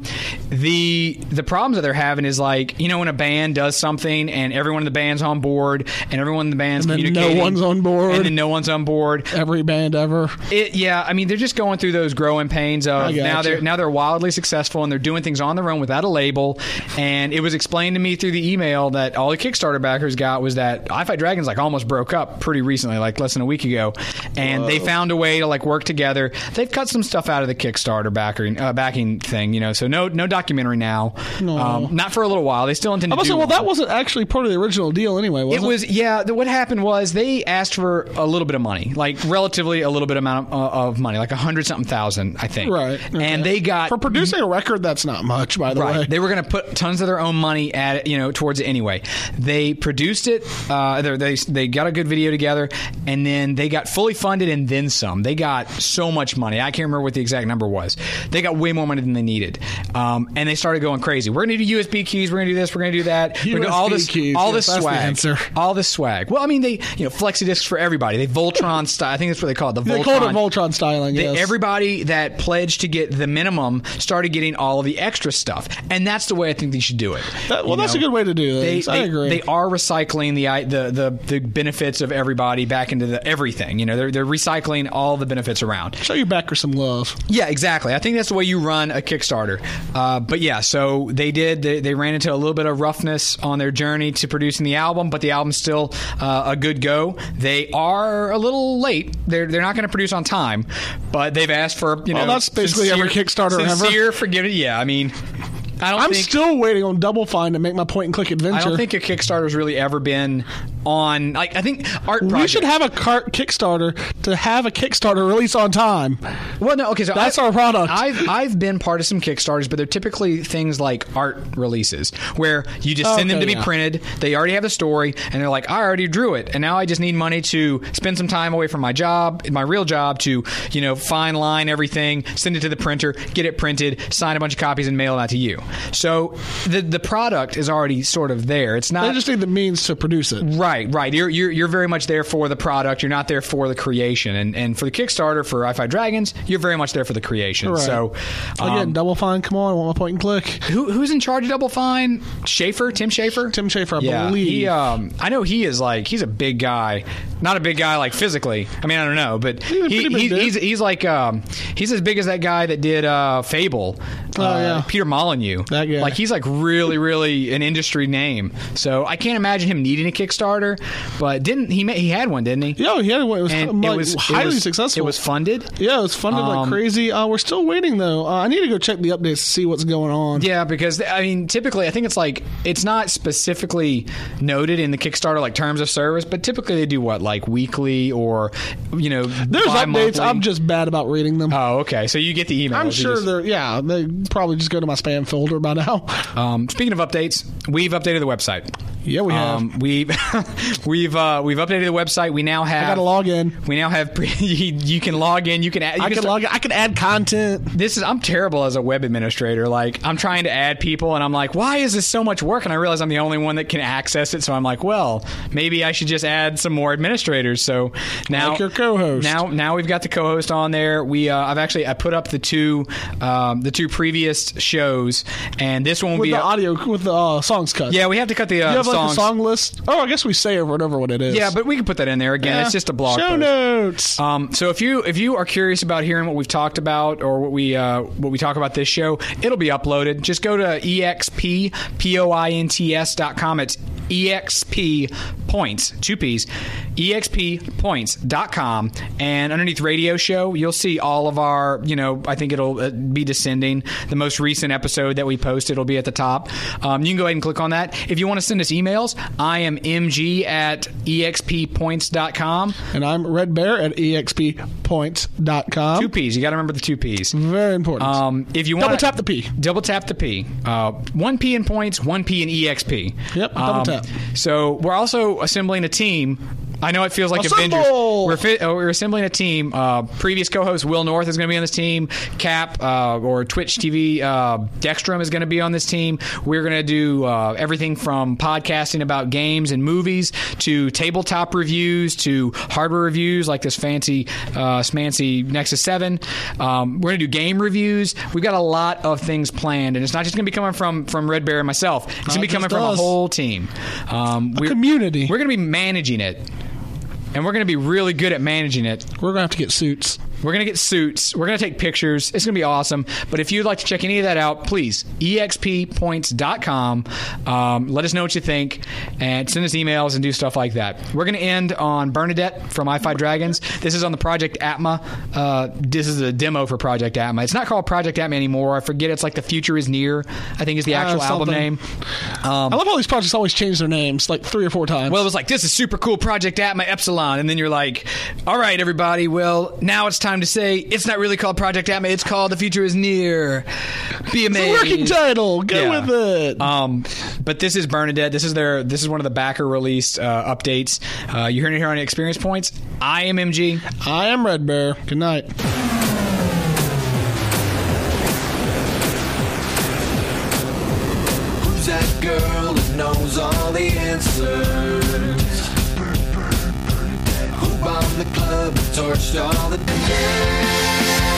[SPEAKER 1] the the problems that they're having is like you know when a band does something and everyone in the band's on board and everyone in the band's
[SPEAKER 2] And then
[SPEAKER 1] communicating,
[SPEAKER 2] no one's on board.
[SPEAKER 1] and then no one's on board.
[SPEAKER 2] Every band ever.
[SPEAKER 1] It, yeah, I mean they're just going through those growing pains of
[SPEAKER 2] I got
[SPEAKER 1] now
[SPEAKER 2] you.
[SPEAKER 1] they're now they're wildly successful and they're doing things on their own without a label. And it was explained to me through the email that all the Kickstarter backers got was that I Fight Dragons like almost broke up pretty recently, like less than a week ago, and
[SPEAKER 2] Whoa.
[SPEAKER 1] they found a way to like work together. They've cut some stuff out of the Kickstarter backing uh, backing thing, you know. So no no documentary now,
[SPEAKER 2] No.
[SPEAKER 1] um, not for a little while. They still intend
[SPEAKER 2] I
[SPEAKER 1] to
[SPEAKER 2] must
[SPEAKER 1] do
[SPEAKER 2] say, well,
[SPEAKER 1] one.
[SPEAKER 2] that wasn't actually part of the original deal anyway, was
[SPEAKER 1] It
[SPEAKER 2] it?
[SPEAKER 1] was, yeah. The, what happened was they asked for a little bit of money, like relatively a little bit amount of, uh, of money, like a hundred something thousand, I think.
[SPEAKER 2] Right. Okay.
[SPEAKER 1] And they got
[SPEAKER 2] For producing a record, that's not much, by the
[SPEAKER 1] right.
[SPEAKER 2] way.
[SPEAKER 1] They were going to put tons of their own money at it, you know, towards it anyway. They produced it. Uh, they they they got a good video together, and then they got fully funded and then some. They got so much money. I can't remember what the exact number was. They got way more money than they needed, um, and they started going crazy. We're going to do U S B keys. We're going to do this. We're going to do that. We're gonna do all
[SPEAKER 2] U S B
[SPEAKER 1] this,
[SPEAKER 2] keys,
[SPEAKER 1] all
[SPEAKER 2] yes,
[SPEAKER 1] this
[SPEAKER 2] that's the
[SPEAKER 1] swag,
[SPEAKER 2] answer.
[SPEAKER 1] all this swag. Well, I mean, they you know flexi discs for everybody. They Voltron style. I think that's what they call it. The
[SPEAKER 2] They
[SPEAKER 1] Voltron.
[SPEAKER 2] called it Voltron styling,
[SPEAKER 1] They-
[SPEAKER 2] yes.
[SPEAKER 1] Everybody that pledged to get the minimum started getting all of the extra stuff, and that's the way I think they should do it.
[SPEAKER 2] That- well,
[SPEAKER 1] You
[SPEAKER 2] that's
[SPEAKER 1] know?
[SPEAKER 2] a good way to do
[SPEAKER 1] They,
[SPEAKER 2] things. I
[SPEAKER 1] they,
[SPEAKER 2] agree.
[SPEAKER 1] they are recycling the, the the the benefits of everybody back into the everything. You know, they're they're recycling all the benefits around.
[SPEAKER 2] Show your backer some love.
[SPEAKER 1] Yeah, exactly. I think that's the way you run a Kickstarter. Uh, but yeah, so they did. They, they ran into a little bit of roughness on their journey to producing the album, but the album's still uh, a good go. They are a little late. They're they're not going to produce on time, but they've asked for you
[SPEAKER 2] Well,
[SPEAKER 1] know.
[SPEAKER 2] that's basically
[SPEAKER 1] sincere,
[SPEAKER 2] every Kickstarter ever.
[SPEAKER 1] Sincere forgiveness. Yeah, I mean, I don't
[SPEAKER 2] I'm
[SPEAKER 1] think.
[SPEAKER 2] still waiting on Double Fine to make my point and click adventure.
[SPEAKER 1] I don't think a Kickstarter's really ever been on. Like I think art.
[SPEAKER 2] We
[SPEAKER 1] project,
[SPEAKER 2] should have a cart Kickstarter to have a Kickstarter release on time.
[SPEAKER 1] Well, no, okay, so
[SPEAKER 2] That's
[SPEAKER 1] I,
[SPEAKER 2] our product.
[SPEAKER 1] I've I've been part of some Kickstarters, but they're typically things like art releases where you just send them
[SPEAKER 2] Okay,
[SPEAKER 1] to be
[SPEAKER 2] yeah.
[SPEAKER 1] printed. They already have the story, and they're like, I already drew it, and now I just need money to spend some time away from my job, my real job, to you know fine line everything, send it to the printer, get it printed, sign a bunch of copies, and mail it out to you. So the the product is already sort of there. It's not
[SPEAKER 2] They just need the means to produce it.
[SPEAKER 1] Right, right. You're you're you're very much there for the product. You're not there for the creation. And and for the Kickstarter for I Fight Dragons, you're very much there for the creation.
[SPEAKER 2] Right.
[SPEAKER 1] So um,
[SPEAKER 2] Again, Double Fine, come on, I want my point and click.
[SPEAKER 1] who who's in charge of Double Fine? Schaefer, Tim Schaefer.
[SPEAKER 2] Tim Schaefer, I
[SPEAKER 1] yeah,
[SPEAKER 2] believe.
[SPEAKER 1] he. Um, I know he is like he's a big guy. Not a big guy like physically. I mean, I don't know, but
[SPEAKER 2] He's a
[SPEAKER 1] he,
[SPEAKER 2] pretty big
[SPEAKER 1] he's,
[SPEAKER 2] dude.
[SPEAKER 1] he's he's like um, he's as big as that guy that did uh, Fable.
[SPEAKER 2] Oh,
[SPEAKER 1] uh,
[SPEAKER 2] yeah.
[SPEAKER 1] Peter Molyneux.
[SPEAKER 2] That guy.
[SPEAKER 1] Like he's like really really an industry name. So I can't imagine him needing a Kickstarter. But didn't he? ma- He had one, didn't he?
[SPEAKER 2] Yeah, he had one. It was,
[SPEAKER 1] And
[SPEAKER 2] like,
[SPEAKER 1] it was
[SPEAKER 2] highly
[SPEAKER 1] it was,
[SPEAKER 2] successful.
[SPEAKER 1] It was funded.
[SPEAKER 2] Yeah, it was funded like
[SPEAKER 1] Um,
[SPEAKER 2] crazy. Uh, we're still waiting though. Uh, I need to go check the updates to see what's going on.
[SPEAKER 1] Yeah, because I mean, typically, I think it's like it's not specifically noted in the Kickstarter like terms of service, but typically they do what like weekly or you know.
[SPEAKER 2] There's
[SPEAKER 1] bi-monthly.
[SPEAKER 2] updates. I'm just bad about reading them.
[SPEAKER 1] Oh, okay. So you get the emails.
[SPEAKER 2] I'm
[SPEAKER 1] You
[SPEAKER 2] sure
[SPEAKER 1] just-
[SPEAKER 2] they're yeah. They probably just go to my spam folder by now.
[SPEAKER 1] Um, speaking of updates, we've updated the website.
[SPEAKER 2] Yeah, we have.
[SPEAKER 1] Um, we've we've uh, we've updated the website. We now have.
[SPEAKER 2] I got to log in.
[SPEAKER 1] We now have. Pre- you, you can log in. You can. Add, you
[SPEAKER 2] I can
[SPEAKER 1] start-
[SPEAKER 2] log in. I can add content.
[SPEAKER 1] This is I'm terrible as a web administrator. Like I'm trying to add people, and I'm like, why is this so much work? And I realize I'm the only one that can access it. So I'm like, well, maybe I should just add some more administrators. So now,
[SPEAKER 2] Like your co-host.
[SPEAKER 1] Now, now we've got the co-host on there. We uh, I've actually I put up the two um, the two previous shows, and this one will
[SPEAKER 2] With
[SPEAKER 1] be
[SPEAKER 2] the
[SPEAKER 1] up-
[SPEAKER 2] audio, with the uh, songs cut.
[SPEAKER 1] Yeah, we have to cut the uh,
[SPEAKER 2] You have like
[SPEAKER 1] songs.
[SPEAKER 2] a song list? Oh, I guess we say over and over what it is.
[SPEAKER 1] Yeah, but we can put that in there again.
[SPEAKER 2] Yeah.
[SPEAKER 1] It's just a blog
[SPEAKER 2] Show
[SPEAKER 1] post.
[SPEAKER 2] notes.
[SPEAKER 1] Um, so if you if you are curious about hearing what we've talked about or what we uh, what we talk about this show, it'll be uploaded. Just go to exp dot com. It's exp points two p's exp points dot com, and underneath radio show you'll see all of our you know I think it'll uh, be descending. The most recent episode that we posted will be at the top. Um, you can go ahead and click on that. If you want to send us emails, I am mg at exp points dot com.
[SPEAKER 2] And I'm Red Bear at exp points dot com.
[SPEAKER 1] Two P's. You got to remember the two P's.
[SPEAKER 2] Very important.
[SPEAKER 1] Um, if you want
[SPEAKER 2] Double tap the P.
[SPEAKER 1] Double tap the P. Uh, one P in points, one P in E X P.
[SPEAKER 2] Yep, double tap.
[SPEAKER 1] So we're also assembling a team. I know it feels like
[SPEAKER 2] Assemble!
[SPEAKER 1] Avengers. We're, fi- uh, we're assembling a team. Uh, previous co-host Will North is going to be on this team. Cap uh, or Twitch T V uh, Dextrum is going to be on this team. We're going to do uh, everything from podcasting about games and movies to tabletop reviews to hardware reviews like this fancy uh, smancy Nexus seven. Um, we're going to do game reviews. We've got a lot of things planned, and it's not just going to be coming from from Red Bear and myself. It's going to be
[SPEAKER 2] Not
[SPEAKER 1] coming
[SPEAKER 2] just
[SPEAKER 1] from
[SPEAKER 2] us.
[SPEAKER 1] a whole team. Um, we're-
[SPEAKER 2] community.
[SPEAKER 1] We're going to be managing it. And we're going to be really good at managing it.
[SPEAKER 2] We're going to have to get suits.
[SPEAKER 1] We're going to get suits. We're going to take pictures. It's going to be awesome. But if you'd like to check any of that out, please, exp points dot com. Um, let us know what you think and send us emails and do stuff like that. We're going to end on Bernadette from I Fight Dragons. This is on the Project Atma. Uh, this is a demo for Project Atma. It's not called Project Atma anymore. I forget. It's like The Future is Near, I think is the actual
[SPEAKER 2] Uh,
[SPEAKER 1] album
[SPEAKER 2] something.
[SPEAKER 1] name. Um,
[SPEAKER 2] I love how these projects always change their names like three or four times.
[SPEAKER 1] Well, it was like, this is super cool, Project Atma Epsilon. And then you're like, all right, everybody, well, now it's time to say it's not really called Project Atma. It's called The Future is Near. Be
[SPEAKER 2] it's
[SPEAKER 1] amazed.
[SPEAKER 2] a working title. Go
[SPEAKER 1] Yeah.
[SPEAKER 2] with it.
[SPEAKER 1] Um, but this is Bernadette. This is their. This is one of the backer released uh, updates. Uh, you're hearing it here on Experience Points. I am M G.
[SPEAKER 2] I am Red Bear. Good night.
[SPEAKER 3] Who's that girl that knows all the answers? Who bombed the club and torched all the